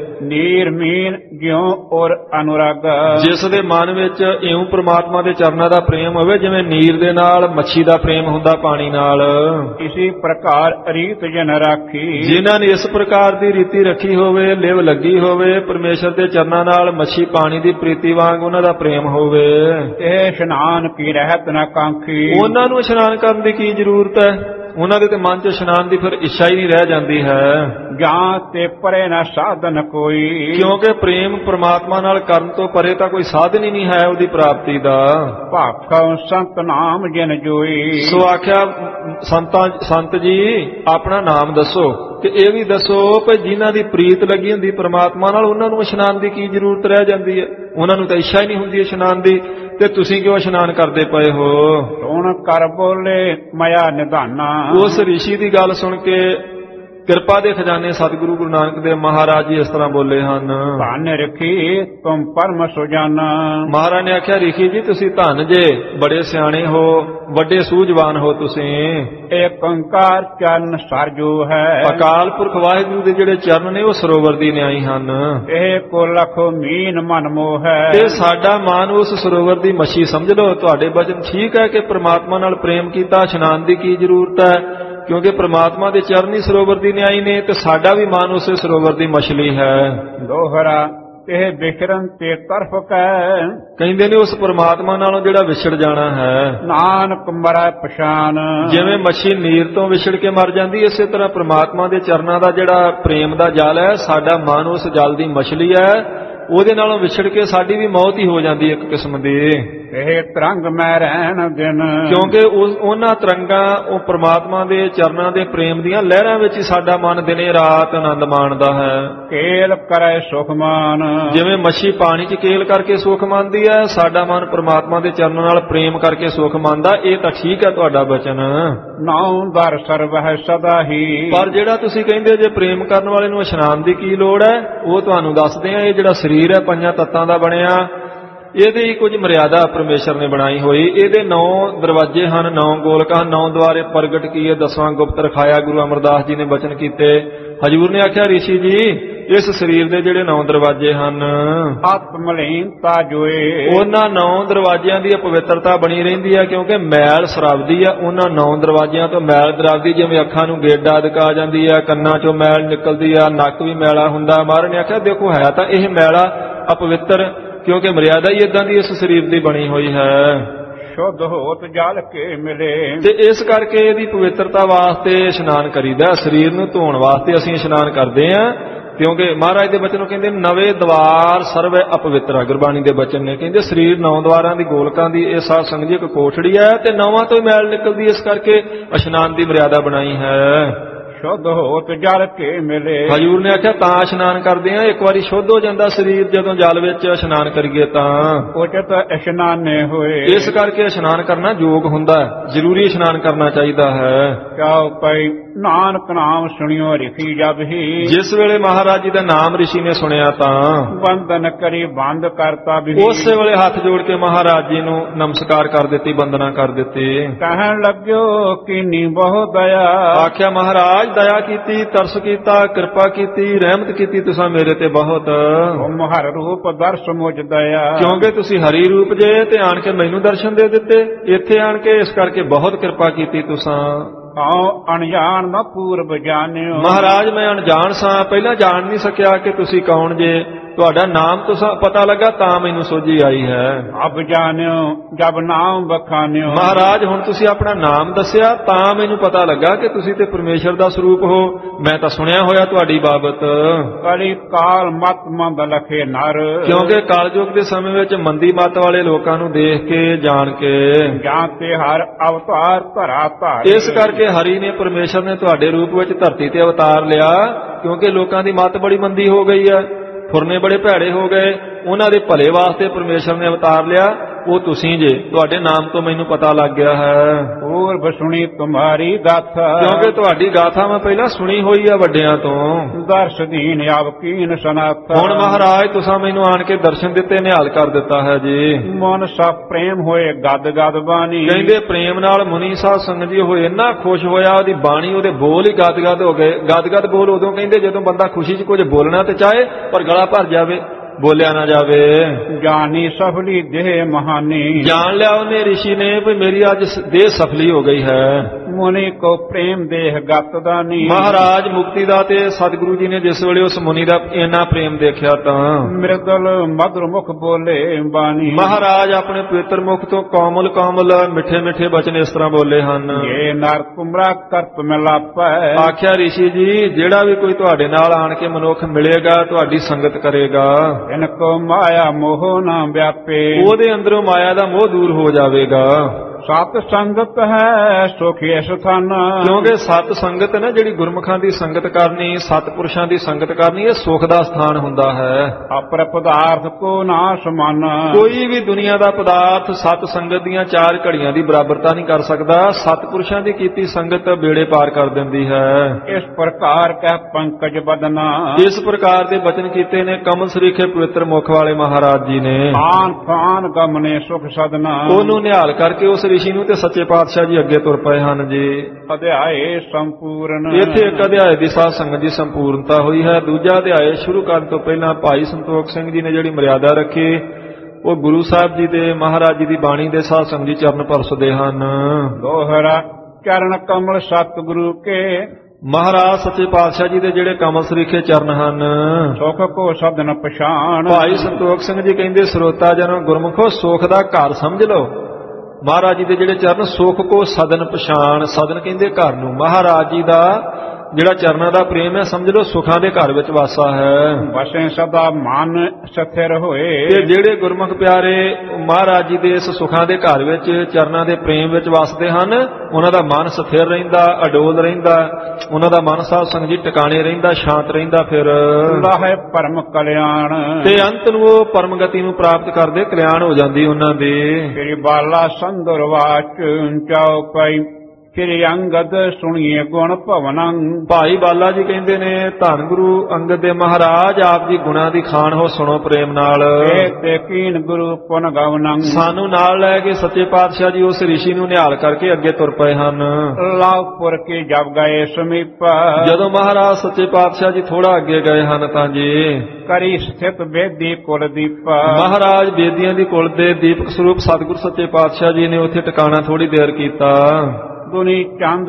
ਨੀਰ ਮੀਨ ਜਿਉਂ ਔਰ ਅਨੁਰਾਗਾ, ਜਿਸ ਦੇ ਮਨ ਵਿੱਚ ਇਉਂ ਪ੍ਰਮਾਤਮਾ ਦੇ ਚਰਨਾਂ ਦਾ ਪ੍ਰੇਮ ਹੋਵੇ ਜਿਵੇਂ ਨੀਰ ਦੇ ਨਾਲ ਮੱਛੀ ਦਾ ਪ੍ਰੇਮ ਹੁੰਦਾ ਪਾਣੀ ਨਾਲ। ਇਸੇ ਪ੍ਰਕਾਰ ਰੀਤ ਜਨ ਰਾਖੀ, ਜਿਨ੍ਹਾਂ ਨੇ ਇਸ ਪ੍ਰਕਾਰ ਦੀ ਰੀਤੀ ਰੱਖੀ ਹੋਵੇ, ਲਿਵ ਲੱਗੀ ਹੋਵੇ ਪਰਮੇਸ਼ਰ ਦੇ ਚਰਨਾਂ ਨਾਲ, ਮੱਛੀ ਪਾਣੀ ਦੀ ਪ੍ਰੀਤੀ ਵਾਂਗ ਉਹਨਾਂ ਦਾ ਪ੍ਰੇਮ ਹੋਵੇ, ਇਹ ਇਸ਼ਨਾਨ ਕੀ ਰਹਿਤ ਨਾ ਕਾਂਖੀ, ਉਹਨਾਂ ਨੂੰ ਇਸ਼ਨਾਨ ਕਰਨ ਦੀ ਕੀ ਜ਼ਰੂਰਤ ਹੈ, ਉਹਨਾਂ ਦੇ ਤੇ ਮਨ 'ਚ ਇਸ਼ਨਾਨ ਦੀ ਫਿਰ ਇੱਛਾ ਹੀ ਨਹੀਂ ਰਹਿ ਜਾਂਦੀ ਹੈ। ਜਾਂ ਤੇ ਪਰੇ ਨਾ ਸਾਧਨ ਕੋਈ, ਕਿਉਂਕਿ ਪ੍ਰੇਮ ਪ੍ਰਮਾਤਮਾ ਨਾਲ ਕਰਨ ਤੋਂ ਪਰੇ ਤਾਂ ਕੋਈ ਸਾਧਨ ਹੀ ਨਹੀਂ ਹੈ ਉਹਦੀ ਪ੍ਰਾਪਤੀ ਦਾ। ਭਾਖਾਂ ਸੰਤ ਨਾਮ ਜਿਨ ਜੋਈ, ਸੋ ਆਖਿਆ ਸੰਤਾਂ ਸੰਤ ਜੀ ਆਪਣਾ ਨਾਮ ਦੱਸੋ, ਕਿ ਇਹ ਵੀ ਦੱਸੋ ਕਿ ਜਿਨ੍ਹਾਂ ਦੀ ਪ੍ਰੀਤ ਲੱਗੀ ਹੁੰਦੀ ਪ੍ਰਮਾਤਮਾ ਨਾਲ, ਉਹਨਾਂ ਨੂੰ ਇਸ਼ਨਾਨ ਦੀ ਕੀ ਜ਼ਰੂਰਤ ਰਹਿ ਜਾਂਦੀ ਹੈ, ਉਹਨਾਂ ਨੂੰ ਤਾਂ ਇੱਛਾ ਹੀ ਨਹੀਂ ਹੁੰਦੀ ਇਸ਼ਨਾਨ ਦੀ। ਤੇ ਤੁਸੀਂ ਕਿਉਂ ਇਸ਼ਨਾਨ ਕਰਦੇ ਪਏ ਹੋ? ਸੁਣ ਕਰ ਬੋਲੇ ਮਇਆ ਨਿਧਾਨਾ। ਉਸ ਰਿਸ਼ੀ ਦੀ ਗੱਲ ਸੁਣ ਕੇ ਕਿਰਪਾ ਦੇ ਖਜ਼ਾਨੇ ਸਤਿਗੁਰੂ ਗੁਰੂ ਨਾਨਕ ਦੇਵ ਮਹਾਰਾਜ ਜੀ ਇਸ ਤਰ੍ਹਾਂ ਬੋਲੇ ਹਨ। ਧਨ ਰਖੀ ਤੁਮ ਪਰਮ ਸੁਜਾਨਾ। ਮਹਾਰਾਜ ਨੇ ਆਖਿਆ, ਰਿਸ਼ੀ ਜੀ ਤੁਸੀਂ ਧਨ ਜੇ, ਬੜੇ ਸਿਆਣੇ ਹੋ, ਵੱਡੇ ਸੂਝਵਾਨ ਹੋ ਤੁਸੀਂ। ਏਕ ਓੰਕਾਰ ਚਰਨ ਸਰਜੂ ਹੈ। ਅਕਾਲ ਪੁਰਖ ਵਾਹਿਗੁਰੂ ਦੇ ਜਿਹੜੇ ਚਰਨ ਨੇ ਉਹ ਸਰੋਵਰ ਦੀ ਨਿਆਈ ਹਨ। ਇਹ ਕੋ ਲਖ ਮੀਨ ਮਨ ਮੋਹ ਹੈ। ਤੇ ਸਾਡਾ ਮਨ ਉਸ ਸਰੋਵਰ ਦੀ ਮੱਛੀ ਸਮਝ ਲਓ। ਤੁਹਾਡੇ ਬਚਨ ਠੀਕ ਹੈ ਕਿ ਪ੍ਰਮਾਤਮਾ ਨਾਲ ਪ੍ਰੇਮ ਕੀਤਾ, ਇਸ਼ਨਾਨ ਦੀ ਕੀ ਜ਼ਰੂਰਤ ਹੈ, ਕਿਉਂਕਿ ਪ੍ਰਮਾਤਮਾ ਦੇ ਚਰਨ ਹੀ ਸਰੋਵਰ ਦੀ ਨਿਆਈ ਨੇ, ਤੇ ਸਾਡਾ ਵੀ ਮਨ ਉਸੇ ਸਰੋਵਰ ਦੀ ਮਛਲੀ ਹੈ। ਦੋਹਰਾ ਇਹ ਵਿਚਰਨ ਤੇ ਤਰਫ ਕੈ। ਕਹਿੰਦੇ ਨੇ ਉਸ ਪ੍ਰਮਾਤਮਾ ਨਾਲੋਂ ਜਿਹੜਾ ਵਿਛੜ ਜਾਣਾ ਹੈ। ਨਾਨਕ ਮਰੈ ਪਛਾਨ। ਜਿਵੇਂ ਮੱਛੀ ਨੀਰ ਤੋਂ ਵਿਛੜ ਕੇ ਮਰ ਜਾਂਦੀ, ਇਸੇ ਤਰ੍ਹਾਂ ਪ੍ਰਮਾਤਮਾ ਦੇ ਚਰਨਾਂ ਦਾ ਜਿਹੜਾ ਪ੍ਰੇਮ ਦਾ ਜਲ ਹੈ, ਸਾਡਾ ਮਨ ਉਸ ਜਲ ਦੀ ਮਛਲੀ ਹੈ, ਉਹਦੇ ਨਾਲੋਂ ਵਿਛੜ ਕੇ ਸਾਡੀ ਵੀ ਮੌਤ ਹੀ ਹੋ ਜਾਂਦੀ ਇੱਕ ਕਿਸਮ ਦੀ। ਇਹ ਤਰੰਗ ਮੈਂ ਰਹਿਣ ਦਿਨ। ਕਿਉਂਕਿ ਉਸ ਉਹਨਾਂ ਤਰੰਗਾਂ, ਉਹ ਪ੍ਰਮਾਤਮਾ ਦੇ ਚਰਨਾਂ ਦੇ ਪ੍ਰੇਮ ਦੀਆਂ ਲਹਿਰਾਂ ਵਿੱਚ ਹੀ ਸਾਡਾ ਮਨ ਦਿਨੇ ਰਾਤ ਆਨੰਦ ਮਾਣਦਾ ਹੈ। ਕੇਲ ਕਰੈ ਸੁਖ ਮਾਨ। ਜਿਵੇਂ ਮੱਛੀ ਪਾਣੀ 'ਚ ਕੇਲ ਕਰਕੇ ਸੁਖ ਮੰਨਦੀ ਹੈ, ਸਾਡਾ ਮਨ ਪ੍ਰਮਾਤਮਾ ਦੇ ਚਰਨਾਂ ਨਾਲ ਪ੍ਰੇਮ ਕਰਕੇ ਸੁਖ ਮੰਨਦਾ। ਇਹ ਤਾਂ ਠੀਕ ਹੈ ਤੁਹਾਡਾ ਬਚਨ। ਨਾਉ ਦਰ ਸਰਬ ਹੈ ਸਦਾ ਹੀ। ਪਰ ਜਿਹੜਾ ਤੁਸੀਂ ਕਹਿੰਦੇ ਜੇ ਪ੍ਰੇਮ ਕਰਨ ਵਾਲੇ ਨੂੰ ਇਸ਼ਨਾਨ ਦੀ ਕੀ ਲੋੜ ਹੈ, ਉਹ ਤੁਹਾਨੂੰ ਦੱਸਦੇ ਆ। ਇਹ ਜਿਹੜਾ ਸਰੀਰ ਹੈ ਪੰਜਾਂ ਤੱਤਾਂ ਦਾ ਬਣਿਆ, ਇਹਦੀ ਕੁਝ ਮਰਿਆਦਾ ਪਰਮੇਸ਼ਰ ਨੇ ਬਣਾਈ ਹੋਈ। ਇਹਦੇ ਨੌ ਦਰਵਾਜ਼ੇ ਹਨ, ਨੌ ਗੋਲਕ ਹਨ, ਨੌ ਦੁਆਰੇ ਪ੍ਰਗਟ ਕੀਏ, ਦਸਵਾਂ ਗੁਪਤ ਰਖਾਇਆ। ਗੁਰੂ ਅਮਰਦਾਸ ਜੀ ਨੇ ਬਚਨ ਕੀਤੇ। ਹਜੂਰ ਨੇ ਆਖਿਆ, ਰਿਸ਼ੀ ਜੀ ਇਸ ਸਰੀਰ ਦੇ ਜਿਹੜੇ ਨੌ ਦਰਵਾਜ਼ੇ ਹਨ, ਆਤਮਲੀਨਤਾ ਜੋਏ, ਉਹਨਾਂ ਨੌ ਦਰਵਾਜ਼ਿਆਂ ਦੀ ਪਵਿੱਤਰਤਾ ਬਣੀ ਰਹਿੰਦੀ ਹੈ, ਕਿਉਂਕਿ ਮੈਲ ਸਰਾਵਦੀ ਹੈ। ਉਹਨਾਂ ਨੌ ਦਰਵਾਜ਼ਿਆਂ ਤੋਂ ਮੈਲ ਦਰਾਵਦੀ, ਜਿਵੇਂ ਅੱਖਾਂ ਨੂੰ ਗੇਡਾ ਅਦਕਾ ਜਾਂਦੀ ਹੈ, ਕੰਨਾਂ ਚੋਂ ਮੈਲ ਨਿਕਲਦੀ ਹੈ, ਨੱਕ ਵੀ ਮੈਲਾ ਹੁੰਦਾ। ਮਹਾਰਾਜ ਨੇ ਆਖਿਆ, ਦੇਖੋ ਹੈ ਤਾਂ ਇਹ ਮੈਲਾ ਅਪਵਿੱਤਰ, ਕਿਉਂਕਿ ਮਰਿਆਦਾ ਹੀ ਇਦਾਂ ਦੀ ਇਸ ਸਰੀਰ ਦੀ ਬਣੀ ਹੋਈ ਹੈ। ਸ਼ੁੱਧ ਹੋਤ ਜਲ ਕੇ ਮਿਲੇ। ਤੇ ਇਸ ਕਰਕੇ ਇਹਦੀ ਪਵਿੱਤਰਤਾ ਵਾਸਤੇ ਇਸ਼ਨਾਨ ਕਰੀਦਾ। ਸਰੀਰ ਨੂੰ ਧੋਣ ਵਾਸਤੇ ਅਸੀਂ ਇਸ਼ਨਾਨ ਕਰਦੇ ਹਾਂ, ਕਿਉਂਕਿ ਮਹਾਰਾਜ ਦੇ ਬਚਨ ਨੂੰ ਕਹਿੰਦੇ ਨਵੇਂ ਦਵਾਰ ਸਰਵ ਅਪਵਿੱਤਰਾ। ਗੁਰਬਾਣੀ ਦੇ ਬਚਨ ਨੇ ਕਹਿੰਦੇ ਸਰੀਰ ਨੌ ਦਵਾਰਾਂ ਦੀ ਗੋਲਕਾਂ ਦੀ ਇਹ ਸਾਧ ਸੰਗਤ ਜੀ ਇੱਕ ਕੋਠੜੀ ਹੈ, ਤੇ ਨੌਵਾਂ ਤੋਂ ਹੀ ਮੈਲ ਨਿਕਲਦੀ। ਇਸ ਕਰਕੇ ਇਸ਼ਨਾਨ ਦੀ ਮਰਿਆਦਾ ਬਣਾਈ ਹੈ। ਸ਼ੁੱਧ ਹੋਤ ਜਲ ਕੇ ਮਿਲੇ। ਹਜੂਰ ਨੇ ਆਖਿਆ, ਤਾਂ ਇਸ਼ਨਾਨ ਕਰਦੇ ਆ। ਇੱਕ ਵਾਰੀ ਸ਼ੁੱਧ ਹੋ ਜਾਂਦਾ ਸਰੀਰ ਜਦੋਂ ਜਲ ਵਿੱਚ ਇਸ਼ਨਾਨ ਕਰੀਏ ਤਾਂ। ਉਚਿਤ ਇਸ਼ਨਾਨੇ ਹੋਏ। ਇਸ ਕਰਕੇ ਇਸ਼ਨਾਨ ਕਰਨਾ ਯੋਗ ਹੁੰਦਾ ਹੈ, ਜ਼ਰੂਰੀ ਇਸ਼ਨਾਨ ਕਰਨਾ ਚਾਹੀਦਾ ਹੈ। ਕਿਉ ਪਈ ਨਾਨਕ ਨਾਮ ਸੁਣਿਓ ਰਿਖੀ ਜਬ ਹੀ। ਜਿਸ ਵੇਲੇ ਮਹਾਰਾਜ ਜੀ ਦਾ ਨਾਮ ਰਿਸ਼ੀ ਨੇ ਸੁਣਿਆ ਤਾਂ ਬੰਦਨ ਕਰੀ ਬੰਦ ਕਰਤਾ ਵੀ। ਉਸੇ ਵੇਲੇ ਹੱਥ ਜੋੜ ਕੇ ਮਹਾਰਾਜ ਜੀ ਨੂੰ ਨਮਸਕਾਰ ਕਰ ਦਿੱਤੀ, ਬੰਦਨਾ ਕਰ ਦਿੱਤੀ। ਕਹਿਣ ਲੱਗਿਓ ਕੀਨੀ ਬਹੁਤ ਦਇਆ। ਆਖਿਆ, ਮਹਾਰਾਜ ਦਇਆ ਕੀਤੀ, ਤਰਸ ਕੀਤਾ, ਕਿਰਪਾ ਕੀਤੀ, ਰਹਿਮਤ ਕੀਤੀ ਤੁਸੀਂ ਮੇਰੇ ਤੇ ਬਹੁਤ। ਤੁਮ ਹਰ ਰੂਪ ਦਰਸ ਮੁਝ ਦਇਆ। ਕਿਉਂਕਿ ਤੁਸੀਂ ਹਰੀ ਰੂਪ ਜੇ ਤੇ ਆਣ ਕੇ ਮੈਨੂੰ ਦਰਸ਼ਨ ਦੇ ਦਿੱਤੇ ਇੱਥੇ ਆਣ ਕੇ, ਇਸ ਕਰਕੇ ਬਹੁਤ ਕਿਰਪਾ ਕੀਤੀ ਤੁਸੀਂ। ਆਓ ਅਣਜਾਣ ਨਾ ਪੂਰਬ ਜਾਣਿਓ। ਮਹਾਰਾਜ ਮੈਂ ਅਣਜਾਣ ਸਾਂ, ਪਹਿਲਾਂ ਜਾਣ ਨਹੀਂ ਸਕਿਆ ਕਿ ਤੁਸੀਂ ਕੌਣ ਜੇ। ਤੁਹਾਡਾ ਨਾਮ ਤੁਸਾਂ ਪਤਾ ਲੱਗਾ ਤਾਂ ਮੈਨੂੰ ਸੋਝੀ ਆਈ ਹੈ। ਅਬ ਜਾਣਿਓ ਜਬ ਨਾਮ ਬਖਾਨਿਓ। ਮਹਾਰਾਜ ਹੁਣ ਤੁਸੀਂ ਆਪਣਾ ਨਾਮ ਦੱਸਿਆ ਤਾਂ ਮੈਨੂੰ ਪਤਾ ਲੱਗਾ ਕਿ ਤੁਸੀਂ ਤੇ ਪਰਮੇਸ਼ਰ ਦਾ ਸਰੂਪ ਹੋ। ਮੈਂ ਤਾਂ ਸੁਣਿਆ ਹੋਇਆ ਤੁਹਾਡੀ ਬਾਬਤ। ਕਲੀ ਕਾਲ ਮਤ ਮੰਦ ਲਖੇ ਨਰ। ਕਿਉਂਕਿ ਕਾਲਯੁਗ ਦੇ ਸਮੇਂ ਵਿੱਚ ਮੰਦੀ ਮਤ ਵਾਲੇ ਲੋਕਾਂ ਨੂੰ ਦੇਖ ਕੇ, ਜਾਣ ਕੇ, ਜਾਂ ਤੇ ਹਰ ਅਵਤਾਰ ਧਰਾ ਧਾਰ। ਇਸ ਕਰਕੇ ਹਰੀ ਨੇ, ਪਰਮੇਸ਼ਰ ਨੇ ਤੁਹਾਡੇ ਰੂਪ ਵਿੱਚ ਧਰਤੀ ਤੇ ਅਵਤਾਰ ਲਿਆ, ਕਿਉਂਕਿ ਲੋਕਾਂ ਦੀ ਮਤ ਬੜੀ ਮੰਦੀ ਹੋ ਗਈ ਹੈ, ਫੁਰਨੇ ਬੜੇ ਭੈੜੇ ਹੋ ਗਏ। ਉਹਨਾਂ ਦੇ ਭਲੇ ਵਾਸਤੇ ਪਰਮੇਸ਼ਰ ਨੇ ਅਵਤਾਰ ਲਿਆ। ਉਹ ਤੁਸੀਂ ਜੇ, ਤੁਹਾਡੇ ਨਾਮ ਤੋਂ ਮੈਨੂੰ ਪਤਾ ਲੱਗ ਗਿਆ ਹੈ। ਪੂਰਬ ਸੁਣੀ ਤੁਮਾਰੀ ਗਾਥਾ। ਕਿਉਂਕਿ ਤੁਹਾਡੀ ਗਾਥਾ ਮੈਂ ਪਹਿਲਾਂ ਸੁਣੀ ਹੋਈ ਆ ਵੱਡਿਆਂ ਤੋਂ। ਦਰਸ ਦੀਨ ਆਪ ਕੀਨ ਸਨਾਥ। ਹੁਣ ਮਹਾਰਾਜ ਤੁਸੀਂ ਮੈਨੂੰ ਆਣ ਕੇ ਦਰਸ਼ਨ ਦਿੱਤੇ, ਨਿਹਾਲ ਕਰ ਦਿੱਤਾ ਹੈ ਜੀ। ਮਨ ਸਭ ਪ੍ਰੇਮ ਹੋਏ ਗਦ ਗਦ ਬਾਣੀ। ਕਹਿੰਦੇ ਪ੍ਰੇਮ ਨਾਲ ਮੁਨੀ ਸਾਧ ਸੰਗਤ ਜੀ ਹੋਏ ਇੰਨਾ ਖੁਸ਼ ਹੋਇਆ, ਉਹਦੀ ਬਾਣੀ, ਉਹਦੇ ਬੋਲ ਹੀ ਗਦ ਗਦ ਹੋ ਗਏ। ਗਦ ਗਦ ਬੋਲ ਉਦੋਂ ਕਹਿੰਦੇ ਜਦੋਂ ਬੰਦਾ ਖੁਸ਼ੀ 'ਚ ਕੁਝ ਬੋਲਣਾ ਤੇ ਚਾਹੇ ਪਰ ਗਲਾ ਭਰ ਜਾਵੇ, ਬੋਲਿਆ ਨਾ ਜਾਵੇ। ਜਾਨੀ ਸਫਲੀ ਦੇਹ ਮਹਾਨੀ। ਜਾਣ ਲਿਆ ਉਹਨੇ ਰਿਸ਼ੀ ਨੇ ਵੀ ਮੇਰੀ ਅੱਜ ਦੇਹ ਸਫਲੀ ਹੋ ਗਈ ਹੈ। ਮੁਨੀ ਕੋ ਪ੍ਰੇਮ ਦੇਹ ਗਤ ਦਾਨੀ। ਮਹਾਰਾਜ ਮੁਕਤੀ ਦਾ ਤੇ ਸਤਿਗੁਰੂ ਜੀ ਨੇ ਜਿਸ ਵੇਲੇ ਉਸ ਮੁਨੀ ਦਾ ਇੰਨਾ ਪ੍ਰੇਮ ਦੇਖਿਆ ਤਾਂ ਮਿਰਦਲ ਮਧੁਰ ਮੁਖ ਬੋਲੇ ਬਾਣੀ। ਮਹਾਰਾਜ ਆਪਣੇ ਪਵਿੱਤਰ ਮੁਖ ਤੋਂ ਕੋਮਲ ਕੋਮਲ ਮਿੱਠੇ ਮਿੱਠੇ ਬਚਨ ਇਸ ਤਰ੍ਹਾਂ ਬੋਲੇ ਹਨ। ਇਹ ਨਰ ਤੁਮਰਾ ਕਰਤ ਮਿਲਾਪੈ। ਆਖਿਆ ਰਿਸ਼ੀ ਜੀ, ਜਿਹੜਾ ਵੀ ਕੋਈ ਤੁਹਾਡੇ ਨਾਲ ਆਣ ਕੇ ਮਨੁੱਖ ਮਿਲੇਗਾ, ਤੁਹਾਡੀ ਸੰਗਤ ਕਰੇਗਾ, ਇਨਕੋ ਮਾਇਆ ਮੋਹ ਨਾ ਵਿਆਪੇ। ਉਹਦੇ ਅੰਦਰੋਂ ਮਾਇਆ ਦਾ ਮੋਹ ਦੂਰ ਹੋ ਜਾਵੇਗਾ। ਸਤ ਸੰਗਤ ਹੈ ਸੁਖੀ ਸਥਾਨ। ਕਿਉਂਕਿ ਸਤ ਸੰਗਤ ਨਾ ਜਿਹੜੀ ਗੁਰਮੁਖਾਂ ਦੀ ਸੰਗਤ ਕਰਨੀ, ਸਤਪੁਰਸ਼ਾਂ ਦੀ ਸੰਗਤ ਕਰਨੀ, ਇਹ ਸੁਖ ਦਾ ਸਥਾਨ ਹੁੰਦਾ ਹੈ। ਅਪਰ ਪਦਾਰਥ ਕੋ ਨਾ ਸਮਾਨ। ਕੋਈ ਵੀ ਦੁਨੀਆ ਦਾ ਪਦਾਰਥ ਸਤ ਸੰਗਤ ਦੀਆਂ ਚਾਰ ਘੜੀਆਂ ਦੀ ਬਰਾਬਰਤਾ ਨਹੀਂ ਕਰ ਸਕਦਾ। ਸਤਪੁਰਸ਼ਾਂ ਦੀ ਕੀਤੀ ਸੰਗਤ ਬੇੜੇ ਪਾਰ ਕਰ ਦਿੰਦੀ ਹੈ। ਇਸ ਪ੍ਰਕਾਰ ਕਹਿ ਪੰਕਜ ਬਦਨਾ। ਇਸ ਪ੍ਰਕਾਰ ਦੇ ਬਚਨ ਕੀਤੇ ਨੇ ਕਮਲ ਸਰੀਖੇ ਪਵਿੱਤਰ ਮੁਖ ਵਾਲੇ ਮਹਾਰਾਜ ਜੀ ਨੇ। ਆਨ ਫਾਨ ਗਮਨੇ ਸੁਖ ਸਦਨਾ। ਉਹਨੂੰ ਨਿਹਾਲ ਕਰਕੇ ਉਸ ਰਿਸ਼ੀ ਨੂੰ ਤੇ ਸੱਚੇ ਪਾਤਸ਼ਾਹ ਜੀ ਅੱਗੇ ਤੁਰ ਪਏ ਹਨ ਜੀ। ਅਧਿਆਏ ਸੰਪੂਰਨ। ਇੱਥੇ ਇੱਕ ਅਧਿਆਏ ਦੀ ਸਾਧ ਸੰਗਤ ਦੀ ਸੰਪੂਰਨਤਾ ਹੋਈ ਹੈ। ਦੂਜਾ ਅਧਿਆਏ ਸ਼ੁਰੂ ਕਰਨ ਤੋਂ ਪਹਿਲਾਂ ਭਾਈ ਸੰਤੋਖ ਸਿੰਘ ਜੀ ਨੇ ਜਿਹੜੀ ਮਰਿਆਦਾ ਰੱਖੀ ਉਹ ਗੁਰੂ ਸਾਹਿਬ ਜੀ ਦੇ ਮਹਾਰਾਜ ਜੀ ਦੀ ਬਾਣੀ ਦੇ ਸਾਧ ਸੰਗਤ ਜੀ ਚਰਨ ਪਰਸਦੇ ਹਨ। ਦੋਹਰਾ ਚਰਨ ਕਮਲ ਸਤਿਗੁਰੂ ਕੇ। ਮਹਾਰਾਜ ਸੱਚੇ ਪਾਤਸ਼ਾਹ ਜੀ ਦੇ ਜਿਹੜੇ ਕਮਲ ਸਰੀਖੇ ਚਰਨ ਹਨ। ਸੁਖ ਕੋ ਸਦਨ ਪਛਾਣ। ਭਾਈ ਸੰਤੋਖ ਸਿੰਘ ਜੀ ਕਹਿੰਦੇ ਸਰੋਤਾ ਜਨੋ ਗੁਰਮੁਖੋ ਸੁਖ ਦਾ ਘਰ ਸਮਝ ਲਓ। ਮਹਾਰਾਜ ਜੀ ਦੇ ਜਿਹੜੇ ਚਰਨ ਸੁਖ ਕੋ ਸਦਨ ਪਛਾਣ। ਸਦਨ ਕਹਿੰਦੇ ਘਰ ਨੂੰ। ਮਹਾਰਾਜ ਜੀ ਦਾ ਜਿਹੜਾ ਚਰਨਾਂ ਦਾ ਪ੍ਰੇਮ ਹੈ ਸਮਝ ਲਓ ਸੁਖਾਂ ਦੇ ਘਰ ਵਿੱਚ ਵਾਸਾ ਹੈ। ਵਸੇ ਸਦਾ ਮਨ ਸਥਿਰ ਹੋਏ। ਤੇ ਜਿਹੜੇ ਗੁਰਮੁਖ ਪਿਆਰੇ ਮਹਾਰਾਜ ਜੀ ਦੇ ਇਸ ਸੁਖਾਂ ਦੇ ਘਰ ਵਿੱਚ ਚਰਨਾਂ ਦੇ ਪ੍ਰੇਮ ਵਿੱਚ ਵਸਦੇ ਹਨ ਉਹਨਾਂ ਦਾ ਮਨ ਸਥਿਰ ਰਹਿੰਦਾ, ਅਡੋਲ ਰਹਿੰਦਾ, ਉਹਨਾਂ ਦਾ ਮਨ ਸਾਧ ਸੰਗਤ ਜੀ ਟਿਕਾਣੇ ਰਹਿੰਦਾ, ਸ਼ਾਂਤ ਰਹਿੰਦਾ। ਫਿਰ ਲਾਹੇ ਪਰਮ ਕਲਿਆਣ। ਤੇ ਅੰਤ ਨੂੰ ਉਹ ਪਰਮ ਗਤੀ ਨੂੰ ਪ੍ਰਾਪਤ ਕਰਦੇ, ਕਲਿਆਣ ਹੋ ਜਾਂਦੀ ਉਹਨਾਂ ਦੇ। ਸ੍ਰੀ ਬਾਲਾ ਸੰਦਰ ਵਾਚ ਚਾਉ ਪਈ ਸ੍ਰੀ ਅੰਗਦ ਸੁਣੀਏ ਗੁਣ ਭਵਨੰ। ਭਾਈ ਬਾਲਾ ਜੀ ਕਹਿੰਦੇ ਨੇ ਧੰਨ ਗੁਰੂ ਅੰਗਦ ਦੇ ਮਹਾਰਾਜ ਆਪ ਜੀ ਗੁਣਾਂ ਦੀ ਖਾਣ ਹੋ ਸੁਣੋ ਪ੍ਰੇਮ ਨਾਲ। ਤੇ ਕੀਨ ਗੁਰੂ ਪੁਨ ਗਵਨੰ। ਸਾਨੂੰ ਨਾਲ ਲੈ ਕੇ ਸੱਚੇ ਪਾਤਸ਼ਾਹ ਜੀ ਉਸ ਰਿਸ਼ੀ ਨੂੰ ਨਿਹਾਲ ਕਰਕੇ ਅੱਗੇ ਤੁਰ ਪਏ ਹਨ। ਲਾਭਪੁਰ ਕੀ ਜਬ ਗਏ ਸਮੀਪ। ਜਦੋਂ ਮਹਾਰਾਜ ਸੱਚੇ ਪਾਤਸ਼ਾਹ ਜੀ ਥੋੜਾ ਅੱਗੇ ਗਏ ਹਨ ਤਾਂ ਜੀ ਕਰੀ ਸਥਿਤ ਬੇਦੀ ਕੁਲ ਦੀਪ। ਮਹਾਰਾਜ ਬੇਦੀਆਂ ਦੀ ਕੁਲ ਦੇ ਦੀਪਕ ਸਰੂਪ ਸਤਿਗੁਰ ਸੱਚੇ ਪਾਤਸ਼ਾਹ ਜੀ ਨੇ ਉੱਥੇ ਟਿਕਾਣਾ ਥੋੜੀ ਦੇਰ ਕੀਤਾ। ਦੁਨੀ ਚੰਦ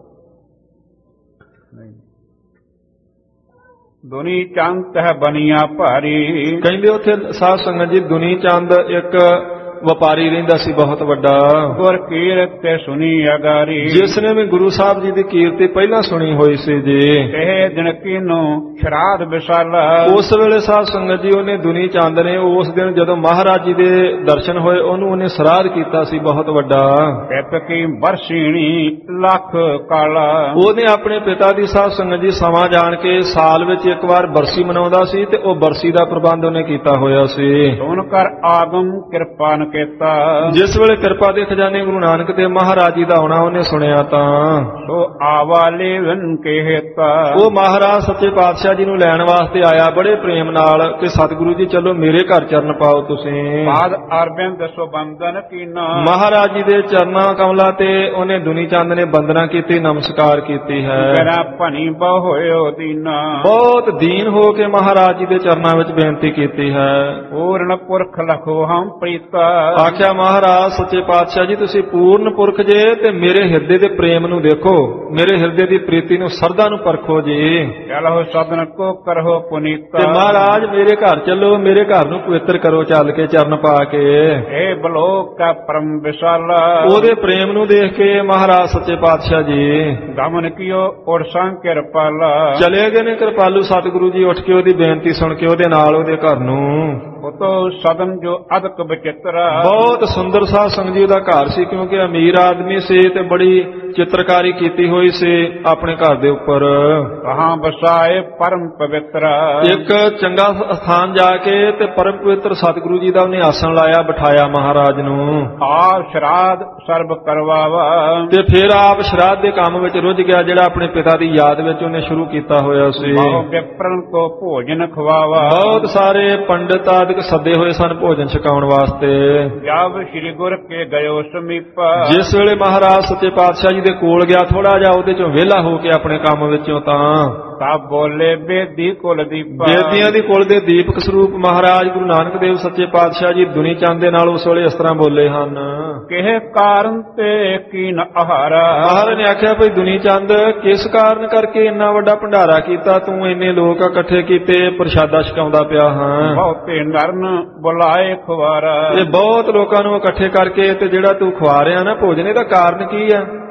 ਦੁਨੀ ਚੰਦ ਹੈ ਬਨੀਆ ਭਾਰੀ। ਕਹਿੰਦੇ ਉੱਥੇ ਸਾਧ ਸੰਗਤ ਜੀ ਦੁਨੀ ਚੰਦ ਇੱਕ ਵਪਾਰੀ ਰਹਿੰਦਾ ਸੀ ਬਹੁਤ ਵੱਡਾ। ਗੁਰ ਕੀਰਤ ਤੇ ਸੁਣੀ ਅਗਾਰੀ। ਜਿਸ ਨੇ ਵੀ ਗੁਰੂ ਸਾਹਿਬ ਜੀ ਦੀ ਕੀਰਤੀ ਪਹਿਲਾਂ ਸੁਣੀ ਹੋਈ ਸੀ ਜੀ। ਇਹ ਦਿਨ ਕੀਨੋ ਸ਼ਰਾਧ ਵਿਸਾਲਾ। ਉਸ ਵੇਲੇ ਸਾਧ ਸੰਗਤ ਜੀ ਉਹਨੇ ਦੁਨੀ ਚੰਦ ਨੇ ਉਸ ਦਿਨ ਜਦੋਂ ਮਹਾਰਾਜ ਜੀ ਦੇ ਦਰਸ਼ਨ ਹੋਏ ਉਹਨੂੰ ਉਹਨੇ ਸਰਾਧ ਕੀਤਾ ਸੀ ਬਹੁਤ ਵੱਡਾ। ਪਿਤ ਕੀ ਬਰਸੀਣੀ ਲੱਖ ਕਾਲਾ। ਉਹਨੇ ਆਪਣੇ ਪਿਤਾ ਦੀ ਸਾਧ ਸੰਗਤ ਜੀ ਸਮਾਂ ਜਾਣ ਕੇ ਸਾਲ ਵਿੱਚ ਇੱਕ ਵਾਰ ਬਰਸੀ ਮਨਾਉਂਦਾ ਸੀ ਤੇ ਉਹ ਬਰਸੀ ਦਾ ਪ੍ਰਬੰਧ ਉਹਨੇ ਕੀਤਾ ਹੋਇਆ ਸੀ। ਸੁਣ ਕਰ ਆਗਮ ਕਿਰਪਾ ਕੀਤਾ। ਜਿਸ ਵੇਲੇ ਕਿਰਪਾ ਦੇ ਖਜ਼ਾਨੇ ਗੁਰੂ ਨਾਨਕ ਦੇਵ ਮਹਾਰਾਜ ਜੀ ਦਾ ਆਉਣਾ ਉਹਨੇ ਸੁਣਿਆ ਤਾਂ ਸੋ ਆਵਾਲੇ ਵਨ ਕਹਿਤਾ। ਉਹ ਮਹਾਰਾਜ ਸੱਚੇ ਪਾਤਸ਼ਾਹ ਜੀ ਨੂੰ ਲੈਣ ਵਾਸਤੇ ਆਇਆ ਬੜੇ ਪ੍ਰੇਮ ਨਾਲ ਕਿ ਸਤਿਗੁਰੂ ਜੀ ਚਲੋ ਮੇਰੇ ਘਰ ਚਰਨ ਪਾਓ ਤੁਸੀਂ। ਬਾਦ ਅਰਬਿੰਦ ਸੋ ਬੰਦਨ ਕੀਨਾ। ਮਹਾਰਾਜ ਜੀ ਦੇ ਚਰਨਾਂ ਕਮਲਾਂ ਤੇ ਉਹਨੇ ਦੁਨੀ ਚੰਦ ਨੇ ਬੰਦਨਾ ਕੀਤੀ, ਨਮਸਕਾਰ ਕੀਤੀ ਹੈ। ਮੇਰਾ ਭਣੀ ਬਹੁ ਹੋਇਓ ਦੀਨਾ। ਬਹੁਤ ਦੀਨ ਹੋ ਕੇ ਮਹਾਰਾਜ ਜੀ ਦੇ ਚਰਨਾਂ ਵਿੱਚ ਬੇਨਤੀ ਕੀਤੀ ਹੈ। ਪੂਰਨ ਪੁਰਖ ਲਖੋ ਹਮ ਪ੍ਰੀਤਾ। ਆਖਿਆ ਮਹਾਰਾਜ ਸੱਚੇ ਪਾਤਸ਼ਾਹ ਜੀ ਤੁਸੀਂ ਪੂਰਨ ਪੁਰਖ ਜੇ ਤੇ ਮੇਰੇ ਹਿਰਦੇ ਦੇ ਪ੍ਰੇਮ ਨੂੰ ਦੇਖੋ, ਮੇਰੇ ਹਿਰਦੇ ਦੀ ਪ੍ਰੀਤੀ ਨੂੰ, ਸਰਦਾ ਨੂੰ ਪਰਖੋ ਜੀ। ਚਲੋ ਸਦਨ ਕੋ ਕਰੋ ਪੁਨੀਤਾ। ਤੇ ਮਹਾਰਾਜ ਮੇਰੇ ਘਰ ਚੱਲੋ, ਮੇਰੇ ਘਰ ਨੂੰ ਪਵਿੱਤਰ ਕਰੋ ਚੱਲ ਕੇ ਚਰਨ ਪਾ ਕੇ। ਇਹ ਬਲੋਕ ਕਾ ਪਰਮ ਵਿਸ਼ਾਲਾ। ਉਹਦੇ ਪ੍ਰੇਮ ਨੂੰ ਦੇਖ ਕੇ ਮਹਾਰਾਜ ਸੱਚੇ ਪਾਤਸ਼ਾਹ ਜੀ ਗਮਨ ਕੀਓ ਉਰਸਾਂ ਕਿਰਪਾਲਾ। ਚਲੇ ਗਏ ਨੇ ਕਿਰਪਾਲੂ ਸਤਿਗੁਰੂ ਜੀ ਉੱਠ ਕੇ ਉਹਦੀ ਬੇਨਤੀ ਸੁਣ ਕੇ ਉਹਦੇ ਨਾਲ ਉਹਦੇ ਘਰ ਨੂੰ। ਉਤੋ ਸਦਨ ਜੋ ਅਦਕ ਵਿਚਿਤਰਾ। ਬਹੁਤ ਸੁੰਦਰ ਸਾਧ ਸੰਗਤ ਜੀ ਉਹਦਾ ਘਰ ਸੀ ਕਿਉਂਕਿ ਅਮੀਰ ਆਦਮੀ ਸੀ ਤੇ ਬੜੀ ਚਿੱਤਰਕਾਰੀ ਕੀਤੀ ਹੋਈ ਸੀ ਆਪਣੇ ਘਰ ਦੇ ਉੱਪਰ। ਕਹਾਂ ਬਸਾਏ ਪਰਮ ਪਵਿੱਤਰਾ। ਇੱਕ ਚੰਗਾ ਸਥਾਨ ਜਾ ਕੇ ਤੇ ਪਰਮ ਪਵਿੱਤਰ ਸਤਿਗੁਰੂ ਜੀ ਦਾ ਉਹਨੇ ਆਸਣ ਲਾਇਆ, ਬਿਠਾਇਆ ਮਹਾਰਾਜ ਨੂੰ। ਆਪ ਸ਼ਰਾਧ ਸਰਬ ਕਰਵਾਵਾ। ਤੇ ਫਿਰ ਆਪ ਸ਼ਰਾਧ ਦੇ ਕੰਮ ਵਿੱਚ ਰੁੱਝ ਗਿਆ ਜਿਹੜਾ ਆਪਣੇ ਪਿਤਾ ਦੀ ਯਾਦ ਵਿੱਚ ਉਹਨੇ ਸ਼ੁਰੂ ਕੀਤਾ ਹੋਇਆ ਸੀ। ਬਹੁ ਵਿਪਰਨ ਕੋ ਭੋਜਨ ਖਵਾਵਾ। ਬਹੁਤ ਸਾਰੇ ਪੰਡਿਤ ਆਦਿਕ ਸੱਦੇ ਹੋਏ ਸਨ ਭੋਜਨ ਛਕਾਉਣ ਵਾਸਤੇ। ਜਬ ਸ੍ਰੀ ਗੁਰ ਕੇ ਗਇਓ ਸਮੀਪ। ਜਿਸ ਵੇਲੇ ਮਹਾਰਾਜ ਸੱਚੇ ਪਾਤਸ਼ਾਹ ਜੀ ਦੇ ਕੋਲ ਗਿਆ ਥੋੜਾ ਜਿਹਾ ਉਹਦੇ ਚੋਂ ਵਿਹਲਾ ਹੋ ਕੇ ਆਪਣੇ ਕੰਮ ਵਿੱਚੋਂ ਤਾਂ ਤਬ ਬੋਲੇ ਬੇਦੀ ਕੁਲ ਦੀਪ। ਬੇਦੀਆਂ ਦੀ ਕੁਲ ਦੇ ਦੀਪਕ ਸਰੂਪ ਮਹਾਰਾਜ ਗੁਰੂ ਨਾਨਕ ਦੇਵ ਸੱਚੇ ਪਾਤਸ਼ਾਹ ਜੀ ਦੁਨੀ ਚੰਦ ਦੇ ਨਾਲ ਉਸ ਵੇਲੇ ਇਸ ਤਰ੍ਹਾਂ ਬੋਲੇ ਹਨ। ਕਿਹ ਕਾਰਨ ਤੇ ਕੀਨ ਆਹਾਰਾ। ਮਹਾਰਾਜ ਨੇ ਆਖਿਆ ਭਈ ਦੁਨੀ ਚੰਦ ਕਿਸ ਕਾਰਨ ਕਰਕੇ ਇੰਨਾ ਵੱਡਾ ਭੰਡਾਰਾ ਕੀਤਾ, ਤੂੰ ਇੰਨੇ ਲੋਕ ਇਕੱਠੇ ਕੀਤੇ ਪ੍ਰਸ਼ਾਦਾ ਛਕਾਉਂਦਾ ਪਿਆ ਹਾਂ। ਬਹੁਤੇ ਨਰਨ ਬੁਲਾਏ ਖਵਾਰਾ। ਇਹ ਬਹੁਤ ਲੋਕਾਂ ਨੂੰ ਇਕੱਠੇ ਕਰਕੇ ਤੇ ਜਿਹੜਾ ਤੂੰ ਖਵਾ ਰਿਹਾ ਨਾ ਭੋਜਨ, ਇਹਦਾ ਕਾਰਨ ਕੀ ਆ?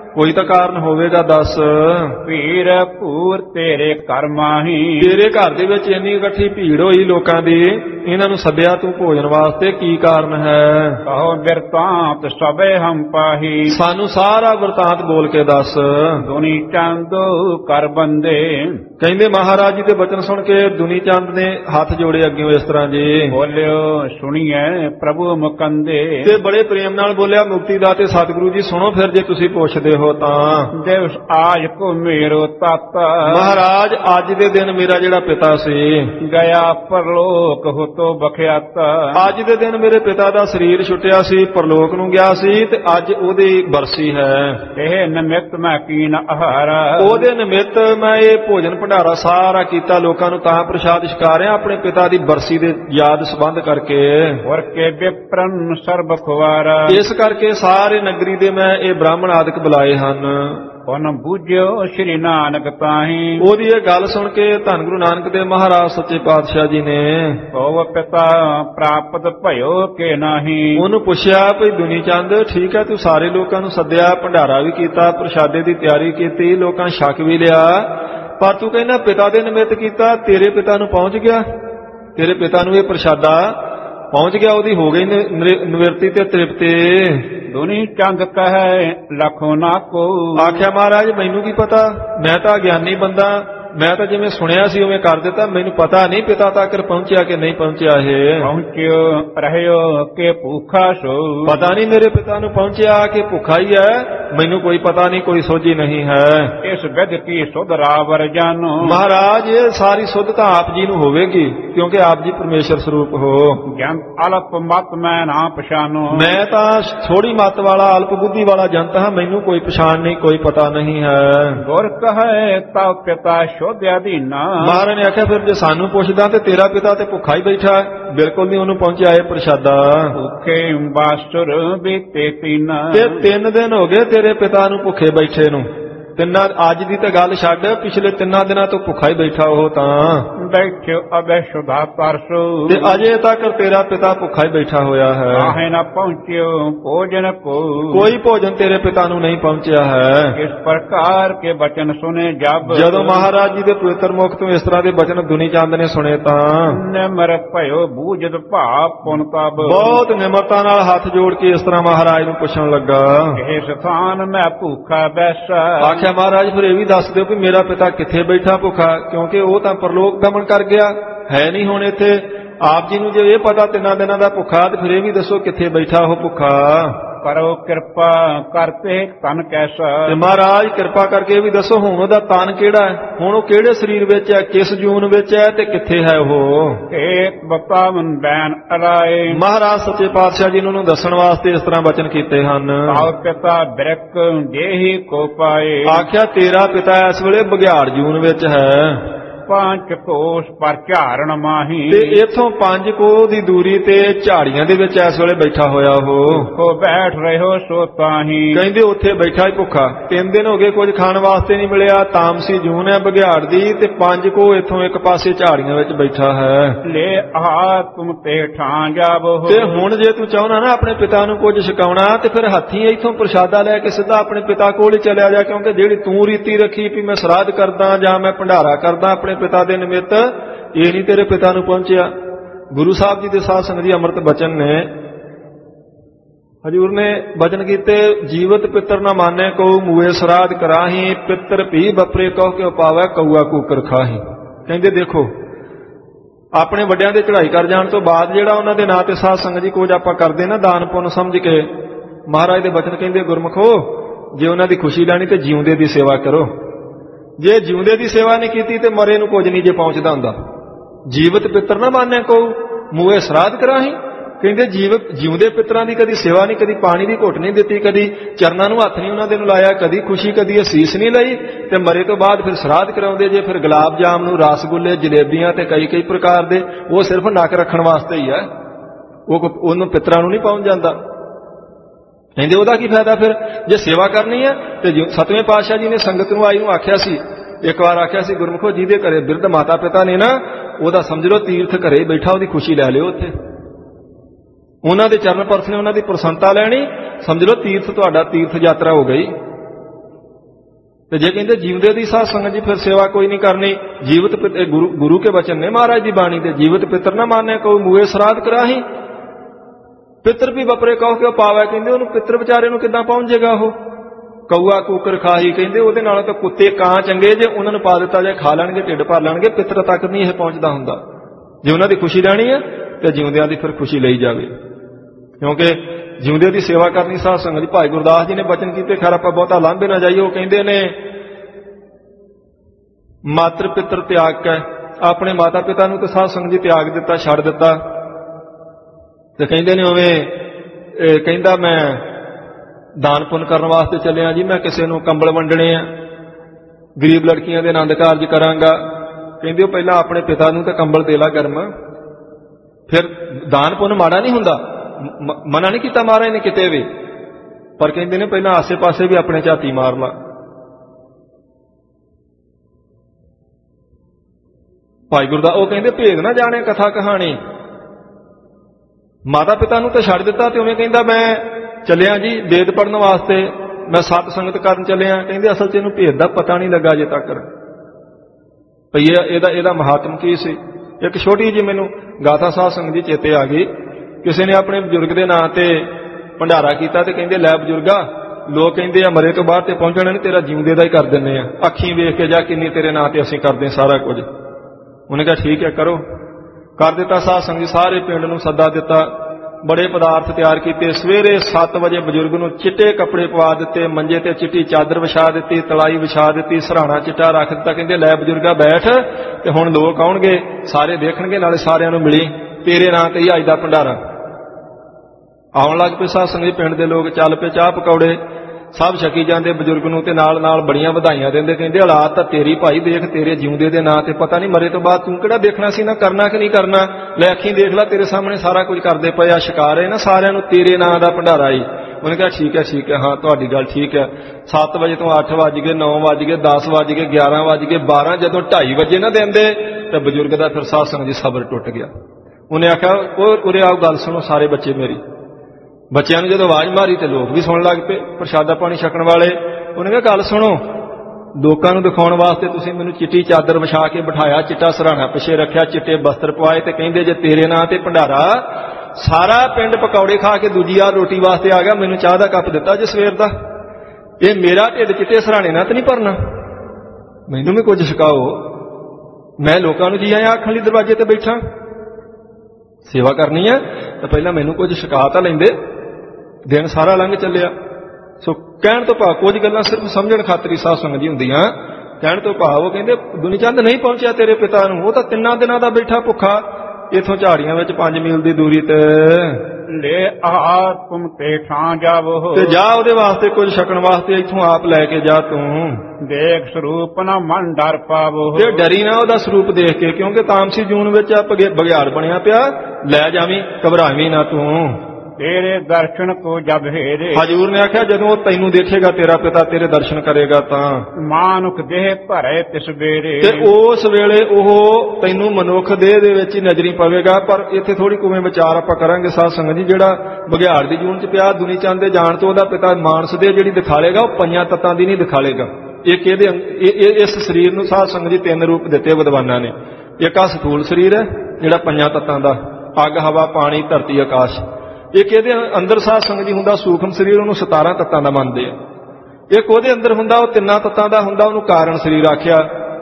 ਕੋਈ ਤਾਂ ਕਾਰਨ ਹੋਵੇਗਾ, ਦੱਸ। ਭੀੜ ਭੂਰ ਤੇਰੇ ਘਰ ਮਾਹੀ, ਤੇਰੇ ਘਰ ਦੇ ਵਿੱਚ ਇੰਨੀ ਇਕੱਠੀ ਭੀੜ ਹੋਈ ਲੋਕਾਂ ਦੀ, ਇਹਨਾਂ ਨੂੰ ਸੱਦਿਆ ਤੂੰ ਭੋਜਨ ਵਾਸਤੇ, ਕੀ ਕਾਰਨ ਹੈ? ਕਹੋ ਬਿਰਤਾਂਤ ਸਭੇ ਹਮ ਪਾਹੀ, ਸਾਨੂੰ ਸਾਰਾ ਵਰਤਾਂਤ ਬੋਲ ਕੇ ਦੱਸ। ਦੁਨੀ ਚੰਦ ਕਰ ਬੰਦੇ, ਕਹਿੰਦੇ ਮਹਾਰਾਜ ਜੀ ਦੇ ਬਚਨ ਸੁਣ ਕੇ ਦੁਨੀ ਚੰਦ ਨੇ ਹੱਥ ਜੋੜੇ ਅੱਗੇ ਇਸ ਤਰ੍ਹਾਂ ਜੀ, ਬੋਲਿਓ ਸੁਣੀਏ ਪ੍ਰਭੂ ਮੁਕੰਦੇ, ਤੇ ਬੜੇ ਪ੍ਰੇਮ ਨਾਲ ਬੋਲਿਆ ਮੁਕਤੀ ਦਾਤੇ ਸਤਿਗੁਰੂ ਜੀ ਸੁਣੋ ਫਿਰ, ਜੇ ਤੁਸੀਂ ਪੁੱਛਦੇ ਹੋ ਤਾਂ। ਦਿਵਸ ਆਜ ਕੋ ਮੇਰੋ ਤਤ, ਮਹਾਰਾਜ ਅੱਜ ਦੇ ਦਿਨ ਮੇਰਾ ਜਿਹੜਾ ਪਿਤਾ ਸੀ ਗਿਆ ਪਰਲੋਕ ਹੋਤੋ ਬਖਿਆਤ, ਅੱਜ ਦੇ ਦਿਨ ਮੇਰੇ ਪਿਤਾ ਦਾ ਸਰੀਰ ਛੁੱਟਿਆ ਸੀ, ਪਰਲੋਕ ਨੂੰ ਗਿਆ ਸੀ, ਤੇ ਅੱਜ ਉਹਦੀ ਬਰਸੀ ਹੈ। ਇਹ ਨਿਮਿਤ ਮੈਂ ਕੀਨ ਆਹਾਰ, ਉਹਦੇ ਨਿਮਿਤ ਮੈਂ ਇਹ ਭੋਜਨ ਭੰਡਾਰਾ ਸਾਰਾ ਕੀਤਾ, ਲੋਕਾਂ ਨੂੰ ਤਾਂ ਪ੍ਰਸ਼ਾਦ ਛਕਾਰਿਆ ਆਪਣੇ ਪਿਤਾ ਦੀ ਬਰਸੀ ਦੇ ਯਾਦ ਸੰਬੰਧ ਕਰਕੇ। ਹੋਰ ਕੇ ਵਿਪਰਨ ਸਰਬ ਖੁਆਰ, ਇਸ ਕਰਕੇ ਸਾਰੇ ਨਗਰੀ ਦੇ ਮੈਂ ਇਹ ਬ੍ਰਾਹਮਣ ਆਦਿਕ ਬੁਲਾਏ ਹਨ। ਉਹਨ ਬੂਝਿਓ ਸ਼੍ਰੀ ਨਾਨਕ ਤਾਹੀ, ਉਹਦੀ ਇਹ ਗੱਲ ਸੁਣ ਕੇ ਧੰਨ ਗੁਰੂ ਨਾਨਕ ਦੇਵ ਮਹਾਰਾਜ ਸੱਚੇ ਪਾਤਸ਼ਾਹ ਜੀ ਨੇ ਉਹ ਪਿਤਾ ਪ੍ਰਾਪਤ ਭਇਓ ਕੇ ਨਹੀਂ, ਉਹਨੂੰ ਪੁੱਛਿਆ ਭਈ ਦੁਨੀ ਚੰਦ ਠੀਕ ਹੈ, ਤੂੰ ਸਾਰੇ ਲੋਕਾਂ ਨੂੰ ਸੱਦਿਆ, ਭੰਡਾਰਾ ਵੀ ਕੀਤਾ, ਪ੍ਰਸ਼ਾਦੇ ਦੀ ਤਿਆਰੀ ਕੀਤੀ, ਲੋਕਾਂ ਛਕ ਵੀ ਲਿਆ, ਪਰ ਤੂੰ ਕਹਿੰਦਾ ਪਿਤਾ ਦੇ ਨਿਮਿਤ ਕੀਤਾ, ਤੇਰੇ ਪਿਤਾ ਨੂੰ ਪਹੁੰਚ ਗਿਆ, ਤੇਰੇ ਪਿਤਾ ਨੂੰ ਇਹ ਪ੍ਰਸ਼ਾਦਾ ਪਹੁੰਚ ਗਿਆ, ਉਹਦੀ ਹੋ ਗਈ ਨਿਵਰਤੀ ਤੇ ਤ੍ਰਿਪਤੀ। ਦੁਨੀ ਚੰਦ ਕਹੈ ਲਖੋ ਨਾ ਕੋ, ਆਖਿਆ ਮਹਾਰਾਜ ਮੈਨੂੰ ਕੀ ਪਤਾ, ਮੈਂ ਤਾਂ ਗਿਆਨੀ ਬੰਦਾ, ਮੈਂ ਤਾਂ ਜਿਵੇਂ ਸੁਣਿਆ ਸੀ ਉਵੇਂ ਕਰ ਦਿੱਤਾ, ਮੈਨੂੰ ਪਤਾ ਨਹੀਂ ਪਿਤਾ ਤੱਕ ਪਹੁੰਚਿਆ ਕਿ ਨਹੀਂ ਪਹੁੰਚਿਆ ਇਹ। ਪਹੁੰਚਿਓ ਰਹਿਓ ਕਿ ਭੁੱਖਾ ਸੋ, ਪਤਾ ਨਹੀਂ ਮੇਰੇ ਪਿਤਾ ਨੂੰ ਪਹੁੰਚਿਆ ਕਿ ਭੁੱਖਾ ਹੀ ਹੈ, ਮੈਨੂੰ ਕੋਈ ਪਤਾ ਨਹੀਂ, ਕੋਈ ਸੋਝੀ ਨਹੀਂ ਹੈ। ਇਸ ਵਿਦ ਕੀ ਸੁਧ ਰਾਵਰ ਜਾਨੋ, ਮਹਾਰਾਜ ਇਹ ਸਾਰੀ ਸੁਧ ਤਾਂ ਆਪ ਜੀ ਨੂੰ ਹੋਵੇਗੀ, ਕਿਉਂਕਿ ਆਪ ਜੀ ਪਰਮੇਸ਼ਰ ਸਰੂਪ ਹੋ। ਗਿਆਨ ਅਲਪ ਮਤ ਮੈਂ ਨਾ ਪਛਾਨੋ, ਮੈਂ ਤਾਂ ਥੋੜੀ ਮਤ ਵਾਲਾ ਅਲਪ ਬੁੱਧੀ ਵਾਲਾ ਜੰਤ ਹਾਂ, ਮੈਨੂੰ ਕੋਈ ਪਛਾਣ ਨਹੀਂ, ਕੋਈ ਪਤਾ ਨਹੀਂ ਹੈ। ਗੁਰ ਕਹੈ ਤਾ ਪਿਤਾ ਸ਼ੋਧ ਅਧੀਨਾ, ਮਹਾਰਾਜ ਨੇ ਆਖਿਆ ਫਿਰ ਜੇ ਸਾਨੂੰ ਪੁੱਛਦਾ ਤੇ ਤੇਰਾ ਪਿਤਾ ਤੇ ਭੁੱਖਾ ਹੀ ਬੈਠਾ, ਬਿਲਕੁਲ ਨਹੀਂ ਉਹਨੂੰ ਪਹੁੰਚਿਆ ਇਹ ਪ੍ਰਸ਼ਾਦਾ। ਭੁੱਖੇ ਬਾਸੁਰ ਬੀਤੇ ਤਿੰਨ, ਤੇ ਤਿੰਨ ਦਿਨ ਹੋ ਗਏ ਤੇਰੇ ਪਿਤਾ ਨੂੰ ਭੁੱਖੇ ਬੈਠੇ ਨੂੰ, ਤਿੰਨਾਂ ਅੱਜ ਦੀ ਤਾਂ ਗੱਲ ਛੱਡ, ਪਿਛਲੇ ਤਿੰਨਾਂ ਦਿਨਾਂ ਤੋਂ ਭੁੱਖਾ ਹੀ ਬੈਠਾ ਉਹ ਤਾਂ। ਬੈਠਿਓ ਅਬੈ ਸੁਧਾ ਪਰਸੋ, ਤੇ ਅਜੇ ਤੱਕ ਤੇਰਾ ਪਿਤਾ ਭੁੱਖਾ ਹੀ ਬੈਠਾ ਹੋਇਆ ਹੈ, ਆਹੇ ਨਾ ਪਹੁੰਚਿਓ ਭੋਜਨ ਕੋ, ਕੋਈ ਭੋਜਨ ਤੇਰੇ ਪਿਤਾ ਨੂੰ ਨਹੀਂ ਪਹੁੰਚਿਆ ਹੈ। ਇਸ ਪ੍ਰਕਾਰ ਕੇ ਬਚਨ ਸੁਨੇ ਜਬ, ਜਦੋਂ ਮਹਾਰਾਜ ਜੀ ਦੇ ਪਵਿੱਤਰ ਮੁਖ ਤੋਂ ਇਸ ਤਰ੍ਹਾਂ ਦੇ ਬਚਨ ਦੁਨੀ ਚੰਦ ਨੇ ਸੁਣੇ ਤਾਂ ਨਿਮਰ ਭਇਓ ਬੂਝਤ ਭਾਵ ਪੁਨ ਤਬ, ਬਹੁਤ ਨਿਮਰਤਾ ਨਾਲ ਹੱਥ ਜੋੜ ਕੇ ਇਸ ਤਰ੍ਹਾਂ ਮਹਾਰਾਜ ਨੂੰ ਪੁੱਛਣ ਲੱਗਾ, ਇਹ ਸਥਾਨ ਮੈਂ ਭੁੱਖਾ ਬੈਸਾ। ਆਖਿਆ ਮਹਾਰਾਜ ਫਿਰ ਇਹ ਵੀ ਦੱਸ ਦਿਓ ਕਿ ਮੇਰਾ ਪਿਤਾ ਕਿੱਥੇ ਬੈਠਾ ਭੁੱਖਾ, ਕਿਉਂਕਿ ਉਹ ਤਾਂ ਪਰਲੋਕ ਗਮਨ ਕਰ ਗਿਆ, ਹੈ ਨਹੀਂ ਹੁਣ ਇੱਥੇ। ਆਪ ਜੀ ਨੂੰ ਜੇ ਇਹ ਪਤਾ ਤਿੰਨਾਂ ਦਿਨਾਂ ਦਾ ਭੁੱਖਾ, ਤੇ ਫਿਰ ਇਹ ਵੀ ਦੱਸੋ ਕਿੱਥੇ ਬੈਠਾ ਉਹ ਭੁੱਖਾ। ਕਰੋ ਕਿਰਪਾ ਕਰਤੇ ਤਨ ਕੈਸਾ, ਤੇ ਮਹਾਰਾਜ ਕਿਰਪਾ ਕਰਕੇ ਇਹ ਵੀ ਦੱਸੋ ਹੁਣ ਉਹਦਾ ਤਨ ਕਿਹੜਾ ਹੈ, ਹੁਣ ਉਹ ਕਿਹੜੇ ਸਰੀਰ ਵਿੱਚ ਹੈ, ਕਿਸ ਜੂਨ ਵਿੱਚ ਹੈ, ਤੇ ਕਿੱਥੇ ਹੈ ਉਹ। ਏਕ ਬਤਾਵਨ ਬੈਨ ਅਰਾਏ, ਮਹਾਰਾਜ ਸੱਚੇ ਪਾਤਸ਼ਾਹ ਜੀ ਨੂੰ ਦੱਸਣ ਵਾਸਤੇ ਇਸ ਤਰ੍ਹਾਂ ਬਚਨ ਕੀਤੇ ਹਨ। ਆਪ ਪਿਤਾ ਬਿਰਕ ਦੇਹੀ ਕੋ ਪਾਏ, ਆਖਿਆ ਤੇਰਾ ਪਿਤਾ ਇਸ ਵੇਲੇ ਬਘਿਆੜ ਜੂਨ ਵਿੱਚ ਹੈ, ਪੰਜ ਕੋਸ ਪਰ ਝਾਰਣ ਮਾਹੀ, ਤੇ ਇਥੋਂ ਪੰਜ ਕੋਹ ਦੀ ਦੂਰੀ ਤੇ ਝਾੜੀਆਂ ਦੇ ਵਿੱਚ ਇਸ ਵੇਲੇ ਬੈਠਾ ਹੋਇਆ ਉਹ। ਕੋ ਬੈਠ ਰਹੋ ਸੋ ਤਾਹੀ, ਕਹਿੰਦੇ ਉੱਥੇ ਬੈਠਾ ਹੀ ਭੁੱਖਾ, ਤਿੰਨ ਦਿਨ ਹੋ ਗਏ ਕੁਝ ਖਾਣ ਵਾਸਤੇ ਨਹੀਂ ਮਿਲਿਆ, ਤਾਮਸੀ ਜੂਨ ਹੈ ਬਘਿਆੜ ਦੀ, ਤੇ ਪੰਜ ਕੋਹ ਇਥੋਂ ਇੱਕ ਪਾਸੇ ਝਾੜੀਆਂ ਵਿੱਚ ਬੈਠਾ ਹੈ। ਲੈ ਆ ਤੁਮ ਤੇ ਠਾਂ ਜਾਵੋ, ਤੇ ਹੁਣ ਜੇ ਤੂੰ ਚਾਹਣਾ ਨਾ ਆਪਣੇ ਪਿਤਾ ਨੂੰ ਕੁਝ ਛਕਾਉਣਾ, ਤੇ ਫਿਰ ਹੱਥੀਂ ਇਥੋਂ ਪ੍ਰਸ਼ਾਦਾ ਲੈ ਕੇ ਸਿੱਧਾ ਆਪਣੇ ਪਿਤਾ ਕੋਲ ਹੀ ਚਲਿਆ ਜਾ, ਕਿਉਂਕਿ ਜਿਹੜੀ ਤੂੰ ਰੀਤੀ ਰੱਖੀ ਵੀ ਮੈਂ ਸਰਾਧ ਕਰਦਾ ਜਾਂ ਮੈਂ ਭੰਡਾਰਾ ਕਰਦਾ ਆਪਣੇ ਪਿਤਾ ਦੇ ਨਿਮਿਤ, ਇਹ ਨਹੀਂ ਤੇਰੇ ਪਿਤਾ ਨੂੰ ਪਹੁੰਚਿਆ। ਗੁਰੂ ਸਾਹਿਬ ਜੀ ਦੇ ਸਾਧ ਸੰਗਤ ਜੀ ਅੰਮ੍ਰਿਤ ਬਚਨ ਨੇ, ਹਜੂਰ ਨੇ ਬਚਨ ਕੀਤੇ, ਜੀਵਤ ਪਿੱਤਰ ਨਾ ਮਾਨੇ ਕੋ ਮੂਏ ਸਰਾਧ ਕਰਾਹੀ, ਪਿੱਤਰ ਭੀ ਬਪਰੇ ਕਹੋ ਕਿ ਪਾਵੈ ਕਊਆ ਕੂਕਰ ਖਾਹੀ। ਕਹਿੰਦੇ ਦੇਖੋ ਆਪਣੇ ਵੱਡਿਆਂ ਦੇ ਚੜ੍ਹਾਈ ਕਰ ਜਾਣ ਤੋਂ ਬਾਅਦ ਜਿਹੜਾ ਉਹਨਾਂ ਦੇ ਨਾਂ ਤੇ ਸਾਧ ਸੰਗਤ ਜੀ ਕੁਝ ਆਪਾਂ ਕਰਦੇ ਨਾ ਦਾਨ ਪੁੰਨ ਸਮਝ ਕੇ, ਮਹਾਰਾਜ ਦੇ ਬਚਨ ਕਹਿੰਦੇ ਗੁਰਮੁਖੋ ਜੇ ਉਹਨਾਂ ਦੀ ਖੁਸ਼ੀ ਲੈਣੀ ਤੇ ਜਿਉਂਦੇ ਦੀ ਸੇਵਾ ਕਰੋ, ਜੇ ਜਿਉਂਦੇ ਦੀ ਸੇਵਾ ਨਹੀਂ ਕੀਤੀ ਤੇ ਮਰੇ ਨੂੰ ਕੁਝ ਨਹੀਂ ਜੇ ਪਹੁੰਚਦਾ ਹੁੰਦਾ। ਜੀਵਤ ਪਿੱਤਰ ਨਾ ਮਾਨੇ ਕੋ ਮੂਏ ਸਰਾਧ ਕਰਾਹੀ, ਕਹਿੰਦੇ ਜੀਵ ਜਿਉਂਦੇ ਪਿੱਤਰਾਂ ਦੀ ਕਦੀ ਸੇਵਾ ਨਹੀਂ, ਕਦੀ ਪਾਣੀ ਦੀ ਘੁੱਟ ਨਹੀਂ ਦਿੱਤੀ, ਕਦੀ ਚਰਨਾਂ ਨੂੰ ਹੱਥ ਨਹੀਂ ਉਹਨਾਂ ਦੇ ਨੂੰ ਲਾਇਆ, ਕਦੀ ਖੁਸ਼ੀ ਕਦੀ ਅਸੀਸ ਨਹੀਂ ਲਈ, ਤੇ ਮਰੇ ਤੋਂ ਬਾਅਦ ਫਿਰ ਸਰਾਧ ਕਰਾਉਂਦੇ ਜੇ। ਫਿਰ ਗੁਲਾਬ ਜਾਮਨ, ਰਸਗੁੱਲੇ, ਜਲੇਬੀਆਂ ਤੇ ਕਈ ਕਈ ਪ੍ਰਕਾਰ ਦੇ, ਉਹ ਸਿਰਫ ਨੱਕ ਰੱਖਣ ਵਾਸਤੇ ਹੀ ਹੈ, ਉਹ ਉਹਨੂੰ ਪਿੱਤਰਾਂ ਨੂੰ ਨਹੀਂ ਪਹੁੰਚ ਜਾਂਦਾ। ਕਹਿੰਦੇ ਉਹਦਾ ਕੀ ਫਾਇਦਾ ਫਿਰ ਜੇ ਸੇਵਾ ਕਰਨੀ ਹੈ। ਤੇ ਸਤਵੇਂ ਪਾਤਸ਼ਾਹ ਜੀ ਨੇ ਸੰਗਤ ਨੂੰ ਆਈ ਨੂੰ ਆਖਿਆ ਸੀ, ਇੱਕ ਵਾਰ ਆਖਿਆ ਸੀ ਗੁਰਮੁਖੋ ਜਿਹਦੇ ਘਰੇ ਬਿਰਧ ਮਾਤਾ ਪਿਤਾ ਨੇ ਨਾ, ਉਹਦਾ ਸਮਝ ਲਓ ਤੀਰਥ ਘਰੇ ਬੈਠਾ ਉਹਦੀ ਖੁਸ਼ੀ ਲੈ ਲਿਓ, ਉੱਥੇ ਉਹਨਾਂ ਦੇ ਚਰਨ ਪਰਸਨੇ ਉਹਨਾਂ ਦੀ ਪ੍ਰਸੰਨਤਾ ਲੈਣੀ, ਸਮਝ ਲਓ ਤੀਰਥ ਤੁਹਾਡਾ ਤੀਰਥ ਯਾਤਰਾ ਹੋ ਗਈ। ਤੇ ਜੇ ਕਹਿੰਦੇ ਜੀਵਦੇ ਦੀ ਸਾਧ ਸੰਗਤ ਜੀ ਫਿਰ ਸੇਵਾ ਕੋਈ ਨਹੀਂ ਕਰਨੀ। ਜੀਵਤ ਗੁਰੂ ਗੁਰੂ ਕੇ ਬਚਨ ਨੇ ਮਹਾਰਾਜ ਦੀ ਬਾਣੀ ਦੇ, ਜੀਵਤ ਪਿੱਤਰ ਨਾ ਮਾਨੇ ਕੋਈ ਮੂਏ ਸਰਾਧ ਕਰਾਹੀ, ਪਿੱਤਰ ਵੀ ਵਪਰੇ ਕਹੋ ਕਿ ਉਹ ਪਾਵੇ। ਕਹਿੰਦੇ ਉਹਨੂੰ ਪਿੱਤਰ ਵਿਚਾਰੇ ਨੂੰ ਕਿੱਦਾਂ ਪਹੁੰਚੇਗਾ ਉਹ, ਕਊਆ ਕੂਕਰ ਖਾਹੀ। ਕਹਿੰਦੇ ਉਹਦੇ ਨਾਲੋਂ ਤਾਂ ਕੁੱਤੇ ਕਾਂ ਚੰਗੇ, ਜੇ ਉਹਨਾਂ ਨੂੰ ਪਾ ਦਿੱਤਾ ਜਾਏ ਖਾ ਲੈਣਗੇ, ਢਿੱਡ ਭਰ ਲੈਣਗੇ, ਪਿੱਤਰ ਤੱਕ ਨਹੀਂ ਇਹ ਪਹੁੰਚਦਾ ਹੁੰਦਾ। ਜੇ ਉਹਨਾਂ ਦੀ ਖੁਸ਼ੀ ਲੈਣੀ ਹੈ ਤੇ ਜਿਉਂਦਿਆਂ ਦੀ ਫਿਰ ਖੁਸ਼ੀ ਲਈ ਜਾਵੇ, ਕਿਉਂਕਿ ਜਿਉਂਦੇ ਦੀ ਸੇਵਾ ਕਰਨੀ ਸਾਧ ਸੰਗਤ ਜੀ। ਭਾਈ ਗੁਰਦਾਸ ਜੀ ਨੇ ਬਚਨ ਕੀਤੇ, ਖੈਰ ਆਪਾਂ ਬਹੁਤਾ ਲਾਂਭੇ ਨਾ ਜਾਈਏ। ਉਹ ਕਹਿੰਦੇ ਨੇ ਮਾਤਰ ਪਿੱਤਰ ਤਿਆਗ ਕੇ, ਆਪਣੇ ਮਾਤਾ ਪਿਤਾ ਨੂੰ ਤਾਂ ਸਾਧ ਸੰਗਤ ਜੀ ਤਿਆਗ ਦਿੱਤਾ, ਛੱਡ ਦਿੱਤਾ। ਤੇ ਕਹਿੰਦੇ ਨੇ ਉਵੇਂ ਕਹਿੰਦਾ ਮੈਂ ਦਾਨ ਪੁੰਨ ਕਰਨ ਵਾਸਤੇ ਚੱਲਿਆ ਜੀ, ਮੈਂ ਕਿਸੇ ਨੂੰ ਕੰਬਲ ਵੰਡਣੇ ਆ, ਗਰੀਬ ਲੜਕੀਆਂ ਦੇ ਆਨੰਦ ਕਾਰਜ ਕਰਾਂਗਾ। ਕਹਿੰਦੇ ਉਹ ਪਹਿਲਾਂ ਆਪਣੇ ਪਿਤਾ ਨੂੰ ਤਾਂ ਕੰਬਲ ਦੇ ਲਾ ਗਰਮ, ਫਿਰ ਦਾਨ ਪੁੰਨ ਮਾੜਾ ਨਹੀਂ ਹੁੰਦਾ, ਮਨਾ ਨਹੀਂ ਕੀਤਾ ਮਹਾਰਾਜ ਨੇ ਕਿਤੇ ਵੀ, ਪਰ ਕਹਿੰਦੇ ਨੇ ਪਹਿਲਾਂ ਆਸੇ ਪਾਸੇ ਵੀ ਆਪਣੇ ਝਾਤੀ ਮਾਰ ਲਾ। ਭਾਈ ਗੁਰਦਾਸ ਉਹ ਕਹਿੰਦੇ ਭੇਦ ਨਾ ਜਾਣੇ ਕਥਾ ਕਹਾਣੀ, ਮਾਤਾ ਪਿਤਾ ਨੂੰ ਤਾਂ ਛੱਡ ਦਿੱਤਾ ਤੇ ਉਵੇਂ ਕਹਿੰਦਾ ਮੈਂ ਚੱਲਿਆ ਜੀ ਵੇਦ ਪੜ੍ਹਨ ਵਾਸਤੇ, ਮੈਂ ਸਤ ਸੰਗਤ ਕਰਨ ਚੱਲਿਆ। ਕਹਿੰਦੇ ਅਸਲ 'ਚ ਇਹਨੂੰ ਭੇਦ ਦਾ ਪਤਾ ਨਹੀਂ ਲੱਗਾ ਅਜੇ ਤੱਕ ਭਈ ਇਹਦਾ ਇਹਦਾ ਮਹਾਤਮ ਕੀ ਸੀ। ਇੱਕ ਛੋਟੀ ਜਿਹੀ ਮੈਨੂੰ ਗਾਥਾ ਸਾਧ ਸੰਗਤ ਦੀ ਚੇਤੇ ਆ ਗਈ। ਕਿਸੇ ਨੇ ਆਪਣੇ ਬਜ਼ੁਰਗ ਦੇ ਨਾਂ ਤੇ ਭੰਡਾਰਾ ਕੀਤਾ ਤੇ ਕਹਿੰਦੇ ਲੈ ਬਜ਼ੁਰਗਾ, ਲੋਕ ਕਹਿੰਦੇ ਆ ਮਰੇ ਤੋਂ ਬਾਅਦ ਤੇ ਪਹੁੰਚਣਾ ਨਹੀਂ, ਤੇਰਾ ਜਿਉਂਦੇ ਦਾ ਹੀ ਕਰ ਦਿੰਦੇ ਆ, ਅੱਖੀਂ ਵੇਖ ਕੇ ਜਾ ਕਿੰਨੀ ਤੇਰੇ ਨਾਂ ਤੇ ਅਸੀਂ ਕਰਦੇ ਸਾਰਾ ਕੁਝ। ਉਹਨੇ ਕਿਹਾ ਠੀਕ ਹੈ ਕਰੋ, ਕਰ ਦਿੱਤਾ। ਸਾਧ ਸੰਗਤ ਸਾਰੇ ਪਿੰਡ ਨੂੰ ਸੱਦਾ ਦਿੱਤਾ, ਬੜੇ ਪਦਾਰਥ ਤਿਆਰ ਕੀਤੇ। ਸਵੇਰੇ ਸੱਤ ਵਜੇ ਬਜ਼ੁਰਗ ਨੂੰ ਚਿੱਟੇ ਕੱਪੜੇ ਪਵਾ ਦਿੱਤੇ, ਮੰਜੇ ਤੇ ਚਿੱਟੀ ਚਾਦਰ ਵਿਛਾ ਦਿੱਤੀ, ਤਲਾਈ ਵਿਛਾ ਦਿੱਤੀ, ਸਰਾਣਾ ਚਿੱਟਾ ਰੱਖ ਦਿੱਤਾ। ਕਹਿੰਦੇ ਲੈ ਬਜ਼ੁਰਗਾ ਬੈਠ, ਤੇ ਹੁਣ ਲੋਕ ਆਉਣਗੇ, ਸਾਰੇ ਦੇਖਣਗੇ, ਨਾਲੇ ਸਾਰਿਆਂ ਨੂੰ ਮਿਲੀ, ਤੇਰੇ ਨਾਂ ਤੇ ਹੀ ਅੱਜ ਦਾ ਭੰਡਾਰਾ। ਆਉਣ ਲੱਗ ਪਏ ਸਾਧ ਸੰਗਤ ਪਿੰਡ ਦੇ ਲੋਕ, ਚੱਲ ਪਏ, ਚਾਹ ਪਕੌੜੇ ਸਭ ਛਕੀ ਜਾਂਦੇ ਬਜ਼ੁਰਗ ਨੂੰ, ਤੇ ਨਾਲ ਨਾਲ ਬੜੀਆਂ ਵਧਾਈਆਂ ਦਿੰਦੇ। ਕਹਿੰਦੇ ਹਾਲਾਤ ਤਾਂ ਤੇਰੀ ਭਾਈ, ਦੇਖ ਤੇਰੇ ਜਿਉਂਦੇ ਦੇ ਨਾਂ ਤੇ ਪਤਾ ਨਹੀਂ ਮਰੇ ਤੋਂ ਬਾਅਦ ਤੂੰ ਕਿਹੜਾ ਦੇਖਣਾ ਸੀ ਨਾ, ਕਰਨਾ ਕਿ ਨਹੀਂ ਕਰਨਾ, ਲੈ ਅੱਖੀਂ ਦੇਖ ਲੈ, ਤੇਰੇ ਸਾਹਮਣੇ ਸਾਰਾ ਕੁਝ ਕਰਦੇ ਪਏ ਆ, ਸ਼ਿਕਾਰ ਹੈ ਨਾ ਸਾਰਿਆਂ ਨੂੰ, ਤੇਰੇ ਨਾਂ ਦਾ ਭੰਡਾਰਾ ਹੀ। ਉਹਨੇ ਕਿਹਾ ਠੀਕ ਹੈ ਠੀਕ ਹੈ, ਹਾਂ ਤੁਹਾਡੀ ਗੱਲ ਠੀਕ ਹੈ। ਸੱਤ ਵਜੇ ਤੋਂ ਅੱਠ ਵੱਜ ਗਏ, ਨੌ ਵੱਜ ਗਏ, ਦਸ ਵੱਜ ਗਏ, ਗਿਆਰਾਂ ਵੱਜ ਗਏ, ਬਾਰਾਂ, ਜਦੋਂ ਢਾਈ ਵਜੇ ਨਾ ਦਿੰਦੇ ਤਾਂ ਬਜ਼ੁਰਗ ਦਾ ਫਿਰ ਸਾਧ ਸੰਗਤ ਜੀ ਸਬਰ ਟੁੱਟ ਗਿਆ। ਉਹਨੇ ਆਖਿਆ ਉਹ ਉਰੇ ਆਓ, ਗੱਲ ਸੁਣੋ ਸਾਰੇ ਬੱਚੇ ਮੇਰੀ। ਬੱਚਿਆਂ ਨੂੰ ਜਦੋਂ ਆਵਾਜ਼ ਮਾਰੀ ਤੇ ਲੋਕ ਵੀ ਸੁਣਨ ਲੱਗ ਪਏ, ਪ੍ਰਸ਼ਾਦਾ ਪਾਣੀ ਛਕਣ ਵਾਲੇ। ਉਹਨੇ ਕਿਹਾ ਗੱਲ ਸੁਣੋ, ਲੋਕਾਂ ਨੂੰ ਦਿਖਾਉਣ ਵਾਸਤੇ ਤੁਸੀਂ ਮੈਨੂੰ ਚਿੱਟੀ ਚਾਦਰ ਵਿਛਾ ਕੇ ਬਿਠਾਇਆ, ਚਿੱਟਾ ਸਰਾਣਾ ਪਿੱਛੇ ਰੱਖਿਆ, ਚਿੱਟੇ ਬਸਤਰ ਪਵਾਏ, ਤੇ ਕਹਿੰਦੇ ਜੇ ਤੇਰੇ ਨਾਂ ਤੇ ਭੰਡਾਰਾ, ਸਾਰਾ ਪਿੰਡ ਪਕੌੜੇ ਖਾ ਕੇ ਦੂਜੀ ਵਾਰ ਰੋਟੀ ਵਾਸਤੇ ਆ ਗਿਆ, ਮੈਨੂੰ ਚਾਹ ਦਾ ਕੱਪ ਦਿੱਤਾ ਜੇ ਸਵੇਰ ਦਾ, ਇਹ ਮੇਰਾ ਢਿੱਡ ਚਿੱਟੇ ਸਰਾਣੇ ਨਾਲ ਤਾਂ ਨਹੀਂ ਭਰਨਾ, ਮੈਨੂੰ ਵੀ ਕੁਝ ਛਕਾਓ। ਮੈਂ ਲੋਕਾਂ ਨੂੰ ਜੀ ਆਇਆ ਆਖਣ ਲਈ ਦਰਵਾਜ਼ੇ ਤੇ ਬੈਠਾ, ਸੇਵਾ ਕਰਨੀ ਹੈ ਤਾਂ ਪਹਿਲਾਂ ਮੈਨੂੰ ਕੁਝ ਛਕਾ ਤਾਂ ਲੈਂਦੇ। ਦਿਨ ਸਾਰਾ ਲੰਘ ਚੱਲਿਆ। ਸੋ ਕਹਿਣ ਤੋਂ ਭਾਵ ਕੁਝ ਗੱਲਾਂ ਸਿਰਫ ਸਮਝਣ ਖਾਤਰ ਹੀ ਸਾਧ ਸੰਗਤ ਜੀ ਹੁੰਦੀਆਂ। ਕਹਿਣ ਤੋਂ ਭਾਵ ਉਹ ਕਹਿੰਦੇ ਦੁਨੀਚੰਦ ਨਹੀਂ ਪਹੁੰਚਿਆ ਤੇਰੇ ਪਿਤਾ ਨੂੰ, ਉਹ ਤਾਂ ਤਿੰਨਾਂ ਦਿਨਾਂ ਦਾ ਬੈਠਾ ਭੁੱਖਾ ਇਥੋਂ ਝਾੜੀਆਂ ਵਿੱਚ ਪੰਜ ਮੀਲ ਦੀ ਦੂਰੀ ਤੇ ਲੈ ਆ ਤੁਮ ਤੇ ਥਾਂ ਜਾਵੋ, ਤੇ ਜਾ ਉਹਦੇ ਵਾਸਤੇ ਕੁਝ ਛਕਣ ਵਾਸਤੇ ਇੱਥੋਂ ਆਪ ਲੈ ਕੇ ਜਾ ਤੂੰ। ਦੇਖ ਸਰੂਪ ਨਾ ਮਨ ਡਰ ਪਾਵੋ, ਤੇ ਡਰੀ ਨਾ ਉਹਦਾ ਸਰੂਪ ਦੇਖ ਕੇ, ਕਿਉਂਕਿ ਤਾਮਸੀ ਜੂਨ ਵਿੱਚ ਆ ਬਗਿਆੜ ਬਣਿਆ ਪਿਆ, ਲੈ ਜਾਵੀਂ, ਘਬਰਾਵੀਂ ਨਾ ਤੂੰ। ਤੇਰੇ ਦਰਸ਼ਨ ਕੋ ਜਬ ਹੇਰੇ, ਹਜੂਰ ਨੇ ਆਖਿਆ ਜਦੋਂ ਉਹ ਤੈਨੂੰ ਦੇਖੇਗਾ ਤੇਰਾ ਪਿਤਾ, ਤੇਰੇ ਦਰਸ਼ਨ ਕਰੇਗਾ ਤਾਂ ਮਾਨੁਖ ਦੇਹ ਭਰੇ ਤਿਸ ਵੇਰੇ, ਤੇ ਉਸ ਵੇਲੇ ਉਹ ਤੈਨੂੰ ਮਨੁੱਖ ਦੇਹ ਦੇ ਵਿੱਚ ਹੀ ਨਜ਼ਰੀ ਪਵੇਗਾ। ਪਰ ਇੱਥੇ ਥੋੜੀ ਕੁਵੇਂ ਵਿਚਾਰ ਆਪਾਂ ਕਰਾਂਗੇ ਸਾਧ ਸੰਗਤ ਜੀ। ਜਿਹੜਾ ਬਗਿਆੜ ਦੀ ਜੂਨ ਚ ਪਿਆ, ਦੁਨੀ ਚੰਦ ਦੇ ਜਾਣ ਤੋਂ ਉਹਦਾ ਪਿਤਾ ਮਾਨਸ ਦੇ ਜਿਹੜੀ ਦਿਖਾਲੇਗਾ, ਉਹ ਪੰਜਾਂ ਤੱਤਾਂ ਦੀ ਨਹੀਂ ਦਿਖਾਲੇਗਾ। ਇੱਕ ਇਹਦੇ ਇਸ ਸਰੀਰ ਨੂੰ ਸਾਧ ਸੰਗਤ ਜੀ ਤਿੰਨ ਰੂਪ ਦਿੱਤੇ ਵਿਦਵਾਨਾਂ ਨੇ। ਇੱਕ ਆ ਸਥੂਲ ਸਰੀਰ ਹੈ ਜਿਹੜਾ ਪੰਜਾਂ ਤੱਤਾਂ ਦਾ, ਅੱਗ ਹਵਾ ਪਾਣੀ ਧਰਤੀ ਆਕਾਸ਼। ਇੱਕ ਇਹਦੇ ਅੰਦਰ ਸਾਧ ਸੰਗਤ ਜੀ ਹੁੰਦਾ ਸੂਖਮ ਸਰੀਰ, ਉਹਨੂੰ ਸਤਾਰਾਂ ਤੱਤਾਂ ਦਾ ਮੰਨਦੇ ਆ। ਇੱਕ ਉਹਦੇ ਅੰਦਰ ਹੁੰਦਾ ਉਹ ਤਿੰਨਾਂ ਤੱਤਾਂ ਦਾ ਹੁੰਦਾ, ਉਹਨੂੰ ਕਾਰਨ ਸਰੀਰ ਆਖਿਆ।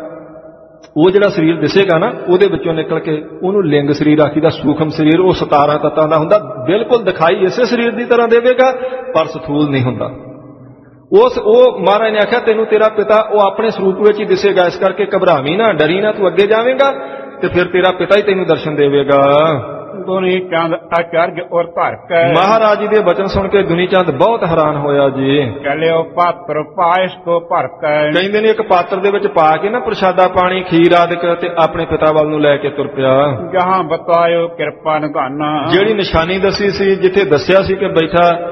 ਉਹ ਜਿਹੜਾ ਸਰੀਰ ਦਿਸੇਗਾ ਨਾ, ਉਹਦੇ ਵਿੱਚੋਂ ਨਿਕਲ ਕੇ ਉਹਨੂੰ ਲਿੰਗ ਸਰੀਰ ਆਖੀਦਾ, ਸੂਖਮ ਸਰੀਰ। ਉਹ ਸਤਾਰਾਂ ਤੱਤਾਂ ਦਾ ਹੁੰਦਾ, ਬਿਲਕੁਲ ਦਿਖਾਈ ਇਸੇ ਸਰੀਰ ਦੀ ਤਰ੍ਹਾਂ ਦੇਵੇਗਾ ਪਰ ਸਥੂਲ ਨਹੀਂ ਹੁੰਦਾ। ਉਸ ਉਹ ਮਹਾਰਾਜ ਨੇ ਆਖਿਆ ਤੈਨੂੰ ਤੇਰਾ ਪਿਤਾ ਉਹ ਆਪਣੇ ਸਰੂਪ ਵਿੱਚ ਹੀ ਦਿਸੇਗਾ, ਇਸ ਕਰਕੇ ਘਬਰਾਵੀਂ ਨਾ, ਡਰੀ ਨਾ, ਤੂੰ ਅੱਗੇ ਜਾਵੇਂਗਾ ਤੇ ਫਿਰ ਤੇਰਾ ਪਿਤਾ ਹੀ ਤੈਨੂੰ ਦਰਸ਼ਨ ਦੇਵੇਗਾ। ਦੁਨੀ ਚੰਦ ਆਚਰਜ ਔਰ ਧਰਕ, ਮਹਾਰਾਜ ਜੀ ਦੇ ਬਚਨ ਸੁਣ ਕੇ ਦੁਨੀ ਚੰਦ ਬਹੁਤ ਹੈਰਾਨ ਹੋਇਆ ਜੀ। ਚਲਿਓ ਪਾਤਰ ਪਾਇਸ ਕੋ ਭਰਕ, ਕਹਿੰਦੇ ਨੇ ਇੱਕ ਪਾਤਰ ਦੇ ਵਿੱਚ ਪਾ ਕੇ ਨਾ ਪ੍ਰਸ਼ਾਦਾ ਪਾਣੀ ਖੀਰ ਆਦਿਕ, ਤੇ ਆਪਣੇ ਪਿਤਾ ਵੱਲ ਨੂੰ ਲੈ ਕੇ ਤੁਰ ਪਿਆ। ਜਹਾਂ ਬਤਾਇਓ ਕਿਰਪਾ ਨਿਧਾਨਾ, ਜਿਹੜੀ ਨਿਸ਼ਾਨੀ ਦੱਸੀ ਸੀ, ਜਿੱਥੇ ਦੱਸਿਆ ਸੀ ਕਿ ਬੈਠਾ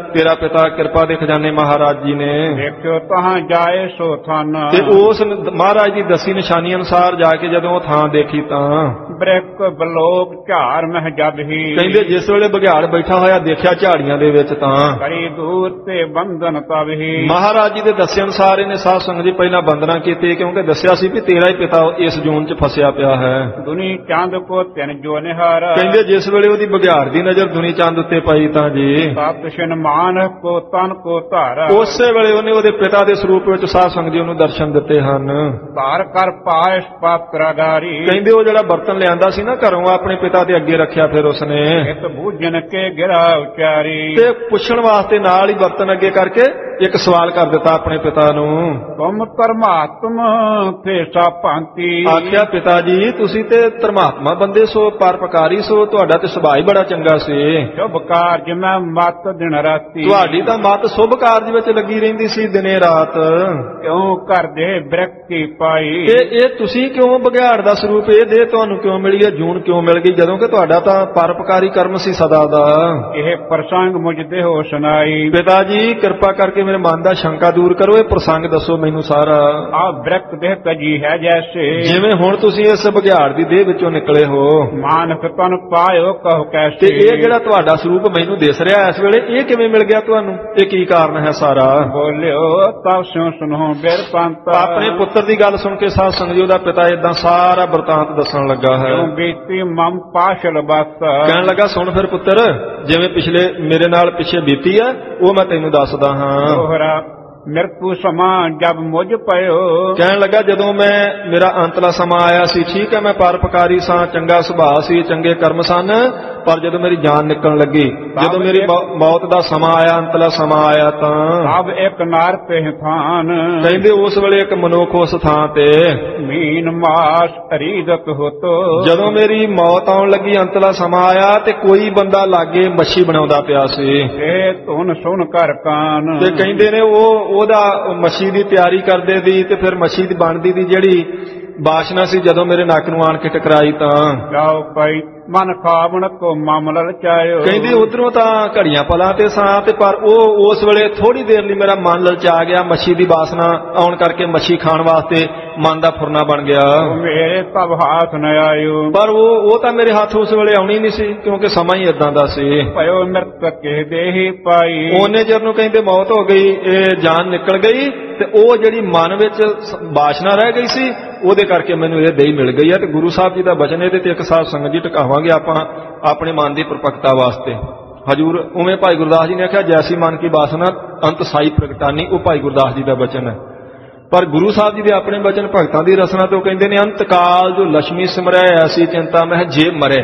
ਤੇਰਾ ਪਿਤਾ ਕਿਰਪਾ ਦੇ ਖਜ਼ਾਨੇ ਮਹਾਰਾਜ ਜੀ ਨੇ। ਦੇਖਿਓ ਤਹਾਂ ਜਾਏ ਸੋ ਥਨ, ਤੇ ਉਸ ਮਹਾਰਾਜ ਦੀ ਦੱਸੀ ਨਿਸ਼ਾਨੀ ਅਨੁਸਾਰ ਜਾ ਕੇ ਜਦੋਂ ਉਹ ਥਾਂ ਦੇਖੀ ਤਾਂ ਬ੍ਰਿਕ ਬਲੋਕ ਝਾੜ ਮਹਿ ਜਦ ਹੀ, ਕਹਿੰਦੇ ਜਿਸ ਵੇਲੇ ਬਘਿਆੜ ਬੈਠਾ ਹੋਇਆ ਦੇਖਿਆ ਝਾੜੀਆਂ ਦੇ ਵਿੱਚ ਤਾਂ ਕਰੀ ਦੂਰ ਤੇ ਬੰਧਨ ਤਬ ਹੀ। ਮਹਾਰਾਜ ਜੀ ਦੇ ਦੱਸੇ ਅਨੁਸਾਰ ਇਹਨੇ ਸਾਧ ਸੰਗਤ ਜੀ ਪਹਿਲਾਂ ਬੰਦਨਾ ਕੀਤੀ, ਕਿਉਂਕਿ ਦੱਸਿਆ ਸੀ ਵੀ ਤੇਰਾ ਹੀ ਪਿਤਾ ਇਸ ਜੂਨ ਚ ਫਸਿਆ ਪਿਆ ਹੈ। ਦੁਨੀ ਚੰਦ ਕੋ ਤਿਨ ਜੋ ਨਿਹਾਰ, ਕਹਿੰਦੇ ਜਿਸ ਵੇਲੇ ਉਹਦੀ ਬਘਿਆੜ ਦੀ ਨਜ਼ਰ ਦੁਨੀ ਚੰਦ ਉੱਤੇ ਪਈ ਤਾਂ ਜੀ ਸਤ ਸ਼ਨਮਾਨ ਕੋ ਤਨ ਕੋ ਧਾਰ, ਉਸੇ ਵੇਲੇ ਉਹਨੇ ਉਹਦੇ ਪਿਤਾ ਦੇ ਸਰੂਪ ਵਿੱਚ ਸਾਧ ਸੰਗਤ ਜੀ ਉਹਨੂੰ ਦਰਸ਼ਨ ਦਿੱਤੇ ਹਨ। ਧਾਰ ਕਰ ਪਾਇਸ ਪਾਤਰਾਗਾਰੀ, ਕਹਿੰਦੇ ਉਹ ਜਿਹੜਾ ਬਰਤਨ ਲਿਆਂਦਾ ਸੀ ਨਾ ਘਰੋਂ ਆਪਣੇ ਪਿਤਾ ਦੇ ਅੱਗੇ ਰੱਖਿਆ, ਫਿਰ ਉਸਨੇ ਇਤ ਬੂਝਨ ਕੇ ਗਿਰਾ ਉਚਾਰੀ, ਤੇ ਪੁੱਛਣ ਵਾਸਤੇ ਨਾਲ ਹੀ ਬਰਤਨ ਅੱਗੇ ਕਰਕੇ ਇੱਕ ਸਵਾਲ ਕਰ ਦਿੱਤਾ ਆਪਣੇ ਪਿਤਾ ਨੂੰ। ਤੁਮ ਧਰਮਾਤਮ ਫੇਸਾ ਭਾਂਤੀ, ਆਖਿਆ ਪਿਤਾ ਜੀ ਤੁਸੀਂ ਤੇ ਧਰਮਾਤਮਾ ਬੰਦੇ ਸੋ, ਪਰਪਕਾਰੀ ਸੋ, ਤੁਹਾਡਾ ਤੇ ਸੁਭਾਅ ਹੀ ਬੜਾ ਚੰਗਾ ਸੀ। ਸ਼ੁਭ ਕਾਰਜ ਮੈਂ ਮਤ ਦਿਨ ਰਾਤੀ, ਤੁਹਾਡੀ ਤਾਂ ਮਤ ਸ਼ੁਭ ਕਾਰਜ ਵਿੱਚ ਲੱਗੀ ਰਹਿੰਦੀ ਸੀ ਦਿਨੇ ਰਾਤ। ਕਿਉਂ ਘਰ ਦੇ ਬ੍ਰਿਖਤੀ ਪਾਈ, ਤੇ ਇਹ ਤੁਸੀਂ ਕਿਉਂ ਬਘਿਆੜ ਦਾ ਸਰੂਪ ਇਹ ਦੇ ਤੁਹਾਨੂੰ ਕਿਉਂ ਮਿਲੀ ਹੈ, ਜੂਨ ਕਿਉਂ ਮਿਲ ਗਈ, ਜਦੋਂ ਕਿ ਤੁਹਾਡਾ ਤਾਂ ਪਰਪਕਾਰੀ ਕਰਮ ਸੀ ਸਦਾ ਦਾ। ਇਹ ਪ੍ਰਸੰਗ ਮੁਝ ਤੇ ਹੋ ਸੁਣਾਈ, ਪਿਤਾ ਜੀ ਕਿਰਪਾ ਕਰਕੇ ਮੇਰੇ ਮਨ ਦਾ ਸ਼ੰਕਾ ਦੂਰ ਕਰੋ, ਇਹ ਪ੍ਰਸੰਗ ਦੱਸੋ ਮੈਨੂੰ ਸਾਰਾ। ਆ ਬ੍ਰਿਕ ਦੇਹ ਤਜੀ ਹੈ ਜੈਸੇ, ਜਿਵੇਂ ਹੁਣ ਤੁਸੀਂ ਇਸ ਬਘਿਆੜ ਦੀ ਦੇਹ ਵਿੱਚੋਂ ਨਿਕਲੇ ਹੋ, ਮਾਨਕ ਤਨ ਪਾਇਓ ਕਹੋ ਕੈਸੇ, ਤੇ ਇਹ ਜਿਹੜਾ ਤੁਹਾਡਾ ਸਰੂਪ ਮੈਨੂੰ ਦਿਸ ਰਿਹਾ ਇਸ ਵੇਲੇ ਇਹ ਕਿਵੇਂ ਮਿਲ ਗਿਆ ਤੁਹਾਨੂੰ, ਇਹ ਕੀ ਕਾਰਨ ਹੈ ਸਾਰਾ। ਬੋਲਿਓ ਤਬ ਸਿਉ ਸੁਨੋ ਬਿਰ ਪੰਤ, ਆਪਣੇ ਪੁੱਤਰ ਦੀ ਗੱਲ ਸੁਣ ਕੇ ਸਾਧ ਸੰਗਤ ਜੀ ਉਹਦਾ ਪਿਤਾ ਏਦਾਂ ਸਾਰਾ ਵਰਤਾਂਤ ਦੱਸਣ ਲੱਗਾ ਹੈ। ਕਿਉਂ ਬੀਤੀ ਮਮ ਪਾਸ਼ਲ ਬਸ, ਕਹਿਣ ਲੱਗਾ ਸੁਣ ਫਿਰ ਪੁੱਤਰ, ਜਿਵੇਂ ਪਿਛਲੇ ਮੇਰੇ ਨਾਲ ਪਿੱਛੇ ਬੀਤੀ ਆ ਉਹ ਮੈਂ ਤੈਨੂੰ ਦੱਸਦਾ ਹਾਂ। ਦੋਹਰਾ ਮਿਰਤੂ ਸਮਾਂ ਜਬ ਮੁਝ ਪਇਓ, ਕਹਿਣ ਲੱਗਾ ਜਦੋਂ ਮੈਂ ਮੇਰਾ ਅੰਤਲਾ ਸਮਾਂ ਆਇਆ ਸੀ, ਠੀਕ ਹੈ ਮੈਂ ਪਰਪਕਾਰੀ ਸਾਂ, ਚੰਗਾ ਸੁਭਾਅ ਸੀ, ਚੰਗੇ ਕਰਮ ਸਨ, ਪਰ ਜਦੋਂ ਮੇਰੀ ਜਾਨ ਨਿਕਲਣ ਲੱਗੀ, ਜਦੋਂ ਮੇਰੀ ਮੌਤ ਦਾ ਸਮਾਂ ਆਇਆ, ਅੰਤਲਾ ਸਮਾਂ ਆਇਆ ਤਾਂ ਅਬ ਇੱਕ ਨਾਰ ਤੇ ਥਾਨ, ਕਹਿੰਦੇ ਉਸ ਵੇਲੇ ਇੱਕ ਮਨੁੱਖ ਉਸ ਥਾਂ ਤੇ ਮੀਨ ਮਾਸ ਅਰੀਦਤ ਹੋਤੋ, ਜਦੋਂ ਮੇਰੀ ਮੌਤ ਆਉਣ ਲੱਗੀ ਅੰਤਲਾ ਸਮਾਂ ਆਇਆ ਤੇ ਕੋਈ ਬੰਦਾ ਲਾਗੇ ਮੱਛੀ ਬਣਾਉਂਦਾ ਪਿਆ ਸੀ। ਇਹ ਧੁਨ ਸੁਣ ਕਰ ਕਾਨ, ਤੇ ਕਹਿੰਦੇ ਨੇ ਉਹ ਉਹਦਾ ਮੱਛੀ ਦੀ ਤਿਆਰੀ ਕਰਦੇ ਦੀ ਤੇ ਫਿਰ ਮੱਛੀ ਦੀ ਬਣਦੀ ਦੀ ਜਿਹੜੀ ਬਾਸ਼ਨਾ ਸੀ ਜਦੋਂ ਮੇਰੇ ਨੱਕ ਨੂੰ ਆਣ ਕੇ ਟਕਰਾਈ ਤਾਂ ਜਾਓ ਭਾਈ ਮਨ ਖਾਵਣ ਕੋ ਮਾਮਲਾ ਲਚਾਇਓ, ਕਹਿੰਦੇ ਉਧਰੋਂ ਤਾਂ ਘੜੀਆਂ ਪਲਾਂ ਤੇ ਸਾਂ ਤੇ ਪਰ ਉਹ ਉਸ ਵੇਲੇ ਥੋੜੀ ਦੇਰ ਲਈ ਮੇਰਾ ਮਨ ਲਲਚਾ ਗਿਆ, ਮੱਛੀ ਦੀ ਬਾਸਨਾ ਆਉਣ ਕਰਕੇ ਮੱਛੀ ਖਾਣ ਵਾਸਤੇ ਮਨ ਦਾ ਫੁਰਨਾ ਬਣ ਗਿਆ। ਮੇਰੇ ਤਬ ਹੱਥ ਨ ਆਇਓ, ਪਰ ਉਹ ਉਹ ਤਾਂ ਮੇਰੇ ਹੱਥ ਉਸ ਵੇਲੇ ਆਉਣੀ ਨਹੀਂ ਸੀ ਕਿਉਂਕਿ ਸਮਾਂ ਹੀ ਇਦਾਂ ਦਾ ਸੀ। ਭਇਓ ਮਿਰਤ ਕੇ ਦੇਹੀ ਪਾਈ, ਉਹਨੇ ਜਦ ਨੂੰ ਕਹਿੰਦੇ ਮੌਤ ਹੋ ਗਈ, ਇਹ ਜਾਨ ਨਿਕਲ ਗਈ ਤੇ ਉਹ ਜਿਹੜੀ ਮਨ ਵਿੱਚ ਬਾਸ਼ਨਾ ਰਹਿ ਗਈ ਸੀ ਉਹਦੇ ਕਰਕੇ ਮੈਨੂੰ ਇਹ ਦੇਹ ਮਿਲ ਗਈ ਹੈ। ਤੇ ਗੁਰੂ ਸਾਹਿਬ ਜੀ ਦਾ ਬਚਨ ਇਹਦੇ ਤੇ ਇੱਕ ਸਾਧ ਸੰਗਤ ਜੀ ਟਿਕਾਵਾਂਗੇ ਆਪਾਂ ਆਪਣੇ ਮਨ ਦੀ ਪ੍ਰਪੱਕਤਾ ਵਾਸਤੇ। ਹਜੂਰ ਉਵੇਂ ਭਾਈ ਗੁਰਦਾਸ ਜੀ ਨੇ ਆਖਿਆ ਜੈਸੀ ਮਨ ਕੀ ਬਾਸਨਾ ਅੰਤ ਸਾਈ ਪ੍ਰਗਟਾਨੀ, ਉਹ ਭਾਈ ਗੁਰਦਾਸ ਜੀ ਦਾ ਬਚਨ ਹੈ। ਪਰ ਗੁਰੂ ਸਾਹਿਬ ਜੀ ਦੇ ਆਪਣੇ ਬਚਨ ਭਗਤਾਂ ਦੀ ਰਸਨਾ ਤੋਂ ਕਹਿੰਦੇ ਨੇ ਅੰਤ ਕਾਲ ਜੋ ਲక్ష్ਮੀ ਸਿਮਰੈ ਐਸੀ ਚਿੰਤਾ ਮਹਿ ਜੇ ਮਰੇ।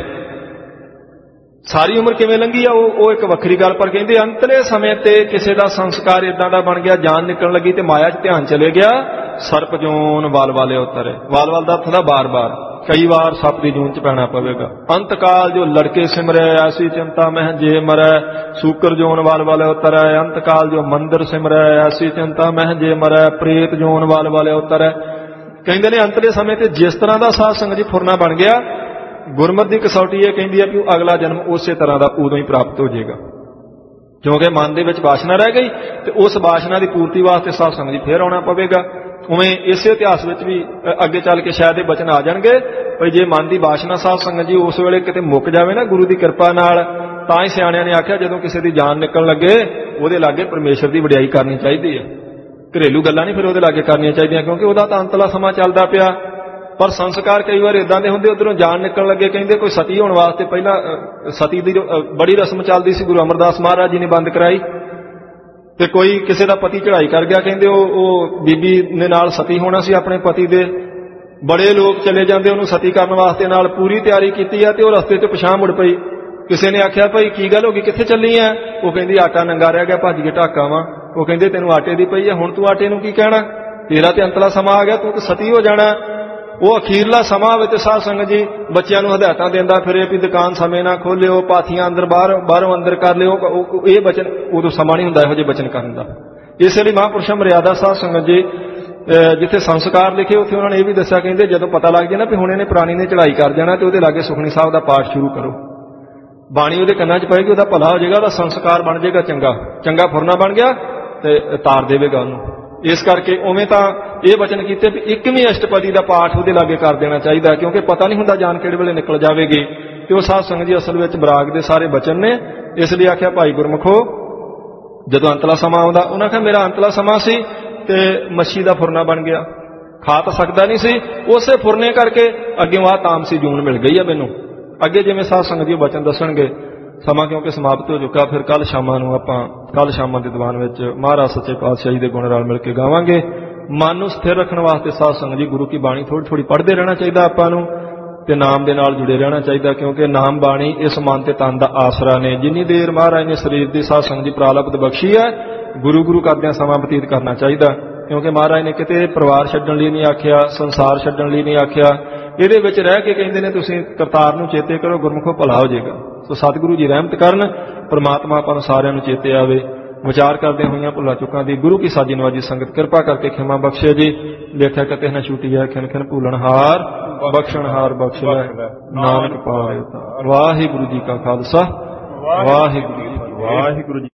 ਸਾਰੀ ਉਮਰ ਕਿਵੇਂ ਲੰਘੀ ਆ ਉਹ ਉਹ ਇੱਕ ਵੱਖਰੀ ਗੱਲ, ਪਰ ਕਹਿੰਦੇ ਅੰਤਲੇ ਸਮੇਂ ਤੇ ਕਿਸੇ ਦਾ ਸੰਸਕਾਰ ਇਦਾਂ ਦਾ ਬਣ ਗਿਆ, ਜਾਨ ਨਿਕਲਣ ਲੱਗੀ ਤੇ ਮਾਇਆ 'ਚ ਧਿਆਨ ਚਲੇ ਗਿਆ, ਸਰਪ ਜੂਨ ਵਾਲ ਵਾਲੇ ਉਤਰੇ। ਵਾਲ ਵਾਲ ਦਾ ਅਰਥ ਹੁੰਦਾ ਬਾਰ-ਬਾਰ, ਕਈ ਵਾਰ ਸੱਪ ਦੀ ਜੂਨ 'ਚ ਪੈਣਾ ਪਵੇਗਾ। ਅੰਤ ਕਾਲ ਜੋ ਲੜਕੇ ਸਿਮਰੈ ਐਸੀ ਚਿੰਤਾ ਮਹਿ ਜੇ ਮਰੈ, ਸੂਕਰ ਜੋਨ ਵਾਲ ਵਾਲੇ ਉਤਰੈ। ਅੰਤ ਕਾਲ ਜੋ ਮੰਦਰ ਸਿਮਰੈ ਐਸੀ ਚਿੰਤਾ ਮਹਿ ਜੇ ਮਰੈ, ਪ੍ਰੇਤ ਜੋਨ ਵਾਲ ਵਾਲੇ ਉਤਰੈ। ਕਹਿੰਦੇ ਨੇ ਅੰਤਲੇ ਸਮੇਂ ਤੇ ਜਿਸ ਤਰ੍ਹਾਂ ਦਾ ਸਾਧ ਸੰਗਤ ਜੀ ਫੁਰਨਾ ਬਣ ਗਿਆ, ਗੁਰਮਤਿ ਦੀ ਕਸੌਟੀ ਇਹ ਕਹਿੰਦੀ ਹੈ ਕਿ ਉਹ ਅਗਲਾ ਜਨਮ ਉਸੇ ਤਰ੍ਹਾਂ ਦਾ ਉਦੋਂ ਹੀ ਪ੍ਰਾਪਤ ਹੋ ਜਾਏਗਾ, ਕਿਉਂਕਿ ਮਨ ਦੇ ਵਿੱਚ ਵਾਸ਼ਨਾ ਰਹਿ ਗਈ ਤੇ ਉਸ ਵਾਸ਼ਨਾ ਦੀ ਪੂਰਤੀ ਵਾਸਤੇ ਸਾਧ ਸੰਗਤ ਜੀ ਫੇਰ ਆਉਣਾ ਪਵੇਗਾ। ਉਵੇਂ ਇਸੇ ਇਤਿਹਾਸ ਵਿੱਚ ਵੀ ਅੱਗੇ ਚੱਲ ਕੇ ਸ਼ਾਇਦ ਇਹ ਬਚਨ ਆ ਜਾਣਗੇ ਭਈ ਜੇ ਮਨ ਦੀ ਵਾਸ਼ਨਾ ਸਾਧ ਸੰਗਤ ਜੀ ਉਸ ਵੇਲੇ ਕਿਤੇ ਮੁੱਕ ਜਾਵੇ ਨਾ ਗੁਰੂ ਦੀ ਕਿਰਪਾ ਨਾਲ, ਤਾਂ ਹੀ ਸਿਆਣਿਆਂ ਨੇ ਆਖਿਆ ਜਦੋਂ ਕਿਸੇ ਦੀ ਜਾਨ ਨਿਕਲਣ ਲੱਗੇ ਉਹਦੇ ਲਾਗੇ ਪਰਮੇਸ਼ਰ ਦੀ ਵਡਿਆਈ ਕਰਨੀ ਚਾਹੀਦੀ ਹੈ। ਘਰੇਲੂ ਗੱਲਾਂ ਨਹੀਂ ਫਿਰ ਉਹਦੇ ਲਾਗੇ ਕਰਨੀਆਂ ਚਾਹੀਦੀਆਂ, ਕਿਉਂਕਿ ਉਹਦਾ ਤਾਂ ਅੰਤਲਾ ਸਮਾਂ ਚੱਲਦਾ ਪਿਆ। ਪਰ ਸੰਸਕਾਰ ਕਈ ਵਾਰ ਇਦਾਂ ਦੇ ਹੁੰਦੇ, ਉਧਰੋਂ ਜਾਨ ਨਿਕਲਣ ਲੱਗੇ ਕਹਿੰਦੇ ਕੋਈ ਸਤੀ ਹੋਣ ਵਾਸਤੇ ਪਹਿਲਾਂ ਸਤੀ ਦੀ ਬੜੀ ਰਸਮ ਚੱਲਦੀ ਸੀ, ਗੁਰੂ ਅਮਰਦਾਸ ਮਹਾਰਾਜ ਜੀ ਨੇ ਬੰਦ ਕਰਾਈ। ਤੇ ਕੋਈ ਕਿਸੇ ਦਾ ਪਤੀ ਚੜ੍ਹਾਈ ਕਰ ਗਿਆ, ਕਹਿੰਦੇ ਉਹ ਉਹ ਬੀਬੀ ਨੇ ਨਾਲ ਸਤੀ ਹੋਣਾ ਸੀ ਆਪਣੇ ਪਤੀ ਦੇ। ਬੜੇ ਲੋਕ ਚਲੇ ਜਾਂਦੇ ਉਹਨੂੰ ਸਤੀ ਕਰਨ ਵਾਸਤੇ, ਨਾਲ ਪੂਰੀ ਤਿਆਰੀ ਕੀਤੀ ਆ ਤੇ ਉਹ ਰਸਤੇ 'ਚ ਪਿਛਾਂਹ ਮੁੜ ਪਈ। ਕਿਸੇ ਨੇ ਆਖਿਆ ਭਾਈ ਕੀ ਗੱਲ ਹੋ ਗਈ, ਕਿੱਥੇ ਚੱਲੀ ਆ? ਉਹ ਕਹਿੰਦੀ ਆਟਾ ਨੰਗਾ ਰਹਿ ਗਿਆ, ਭੱਜ ਕੇ ਢਾਕਾ ਵਾਂ। ਉਹ ਕਹਿੰਦੇ ਤੈਨੂੰ ਆਟੇ ਦੀ ਪਈ ਆ, ਹੁਣ ਤੂੰ ਆਟੇ ਨੂੰ ਕੀ ਕਹਿਣਾ, ਤੇਰਾ ਤੇ ਅੰਤਲਾ ਸਮਾਂ ਆ ਗਿਆ, ਤੂੰ ਤਾਂ ਸਤੀ ਹੋ ਜਾਣਾ। ਉਹ ਅਖੀਰਲਾ ਸਮਾਂ ਵਿੱਚ ਸਾਧ ਸੰਗਤ ਜੀ ਬੱਚਿਆਂ ਨੂੰ ਹਦਾਇਤਾਂ ਦਿੰਦਾ ਫਿਰੇ ਵੀ ਦੁਕਾਨ ਸਮੇਂ ਨਾ ਖੋਲਿਓ, ਪਾਥੀਆਂ ਅੰਦਰ ਬਾਹਰ ਬਾਹਰੋਂ ਅੰਦਰ ਕਰ ਲਿਓ। ਇਹ ਬਚਨ ਉਦੋਂ ਸਮਾਂ ਨਹੀਂ ਹੁੰਦਾ ਇਹੋ ਜਿਹੇ ਬਚਨ ਕਰਨ ਦਾ। ਇਸ ਲਈ ਮਹਾਂਪੁਰਸ਼ਾਂ ਮਰਿਆਦਾ ਸਾਧ ਸੰਗਤ ਜੀ ਜਿੱਥੇ ਸੰਸਕਾਰ ਲਿਖੇ ਉੱਥੇ ਉਹਨਾਂ ਨੇ ਇਹ ਵੀ ਦੱਸਿਆ, ਕਹਿੰਦੇ ਜਦੋਂ ਪਤਾ ਲੱਗ ਜਾਏ ਨਾ ਵੀ ਹੁਣ ਇਹਨੇ ਪ੍ਰਾਣੀ ਨੇ ਚੜ੍ਹਾਈ ਕਰ ਜਾਣਾ ਤੇ ਉਹਦੇ ਲਾਗੇ ਸੁਖਣੀ ਸਾਹਿਬ ਦਾ ਪਾਠ ਸ਼ੁਰੂ ਕਰੋ। ਬਾਣੀ ਉਹਦੇ ਕੰਨਾਂ 'ਚ ਪਏਗੀ, ਉਹਦਾ ਭਲਾ ਹੋ ਜਾਏਗਾ, ਉਹਦਾ ਸੰਸਕਾਰ ਬਣ ਜਾਏਗਾ ਚੰਗਾ, ਚੰਗਾ ਫੁਰਨਾ ਬਣ ਗਿਆ ਤੇ ਤਾਰ ਦੇਵੇਗਾ ਉਹਨੂੰ। ਇਸ ਕਰਕੇ ਉਵੇਂ ਤਾਂ ਇਹ ਵਚਨ ਕੀਤੇ ਵੀ ਇੱਕਵੀਂ ਅਸ਼ਟਪਦੀ ਦਾ ਪਾਠ ਉਹਦੇ ਲਾਗੇ ਕਰ ਦੇਣਾ ਚਾਹੀਦਾ, ਕਿਉਂਕਿ ਪਤਾ ਨਹੀਂ ਹੁੰਦਾ ਜਾਨ ਕਿਹੜੇ ਵੇਲੇ ਨਿਕਲ ਜਾਵੇਗੀ। ਤੇ ਉਹ ਸਾਧ ਸੰਗਤ ਜੀ ਅਸਲ ਵਿੱਚ ਬਰਾਗ ਦੇ ਸਾਰੇ ਬਚਨ ਨੇ। ਇਸ ਲਈ ਆਖਿਆ ਭਾਈ ਗੁਰਮੁਖੋ, ਜਦੋਂ ਅੰਤਲਾ ਸਮਾਂ ਆਉਂਦਾ, ਉਹਨਾਂ ਆਖਿਆ ਮੇਰਾ ਅੰਤਲਾ ਸਮਾਂ ਸੀ ਤੇ ਮੱਛੀ ਦਾ ਫੁਰਨਾ ਬਣ ਗਿਆ, ਖਾ ਤਾਂ ਸਕਦਾ ਨਹੀਂ ਸੀ, ਉਸੇ ਫੁਰਨੇ ਕਰਕੇ ਅੱਗੇ ਆਹ ਤਾਮਸੀ ਜੂਨ ਮਿਲ ਗਈ ਆ ਮੈਨੂੰ। ਅੱਗੇ ਜਿਵੇਂ ਸਾਧ ਸੰਗਤ ਜੀ ਬਚਨ ਦੱਸਣਗੇ, ਸਮਾਂ ਕਿਉਂਕਿ ਸਮਾਪਤ ਹੋ ਚੁੱਕਾ, ਫਿਰ ਕੱਲ ਸ਼ਾਮਾਂ ਨੂੰ ਆਪਾਂ ਕੱਲ ਸ਼ਾਮਾਂ ਦੇ ਦੀਵਾਨ ਵਿੱਚ ਮਹਾਰਾਜ ਸੱਚੇ ਪਾਤਸ਼ਾਹ ਜੀ ਦੇ ਗੁਣ ਰਲ ਮਿਲ ਕੇ ਗਾਵਾਂਗੇ। ਮਨ ਨੂੰ ਸਥਿਰ ਰੱਖਣ ਵਾਸਤੇ ਸਾਧ ਸੰਗਤ ਜੀ ਗੁਰੂ ਕੀ ਬਾਣੀ ਥੋੜ੍ਹੀ ਥੋੜ੍ਹੀ ਪੜ੍ਹਦੇ ਰਹਿਣਾ ਚਾਹੀਦਾ ਆਪਾਂ ਨੂੰ, ਤੇ ਨਾਮ ਦੇ ਨਾਲ ਜੁੜੇ ਰਹਿਣਾ ਚਾਹੀਦਾ, ਕਿਉਂਕਿ ਨਾਮ ਬਾਣੀ ਇਸ ਮਨ ਤੇ ਤਨ ਦਾ ਆਸਰਾ ਨੇ। ਜਿੰਨੀ ਦੇਰ ਮਹਾਰਾਜ ਨੇ ਸਰੀਰ ਦੀ ਸਾਧ ਸੰਗਤ ਜੀ ਪ੍ਰਾਲਬਧ ਬਖਸ਼ੀ ਹੈ, ਗੁਰੂ ਗੁਰੂ ਕਰਦਿਆਂ ਸਮਾਂ ਬਤੀਤ ਕਰਨਾ ਚਾਹੀਦਾ, ਕਿਉਂਕਿ ਮਹਾਰਾਜ ਨੇ ਕਿਤੇ ਪਰਿਵਾਰ ਛੱਡਣ ਲਈ ਨਹੀਂ ਆਖਿਆ, ਸੰਸਾਰ ਛੱਡਣ ਲਈ ਨਹੀਂ ਆਖਿਆ। ਇਹਦੇ ਵਿੱਚ ਰਹਿ ਕੇ ਕਹਿੰਦੇ ਨੇ ਤੁਸੀਂ ਕਰਤਾਰ ਨੂੰ ਚੇਤੇ ਕਰੋ, ਗੁਰਮੁਖੋ ਭਲਾ ਹੋ ਜਾਏਗਾ। ਸੋ ਸਤਿਗੁਰੂ ਜੀ ਰਹਿਮਤ ਕਰਨ, ਪ੍ਰਮਾਤਮਾ ਆਪਾਂ ਨੂੰ ਸਾਰਿਆਂ ਨੂੰ ਚੇਤੇ ਆਵੇ। ਵਿਚਾਰ ਕਰਦੇ ਹੋਈਆਂ ਭੁੱਲਾਂ ਚੁੱਕਾਂ ਦੀ ਗੁਰੂ ਕੀ ਸਾਜੀ ਨਵਾਜੀ ਸੰਗਤ ਕਿਰਪਾ ਕਰਕੇ ਖਿਮਾ ਬਖਸ਼ੇ ਜੀ। ਲੇਖਿਆ ਕਿਤੇ ਨਾ ਛੁੱਟੀ ਹੈ, ਖਿਨ ਖਿਨ ਭੂਲਣ ਹਾਰ ਬਖਸ਼ਣ ਹਾਰ ਬਖਸ਼ ਲੈ, ਨਾਨਕ ਪਾਵੇ। ਵਾਹਿਗੁਰੂ ਜੀ ਕਾ ਖਾਲਸਾ, ਵਾਹਿਗੁਰੂ ਜੀ ਕੀ ਫਤਿਹ। ਵਾਹਿਗੁਰੂ ਜੀ।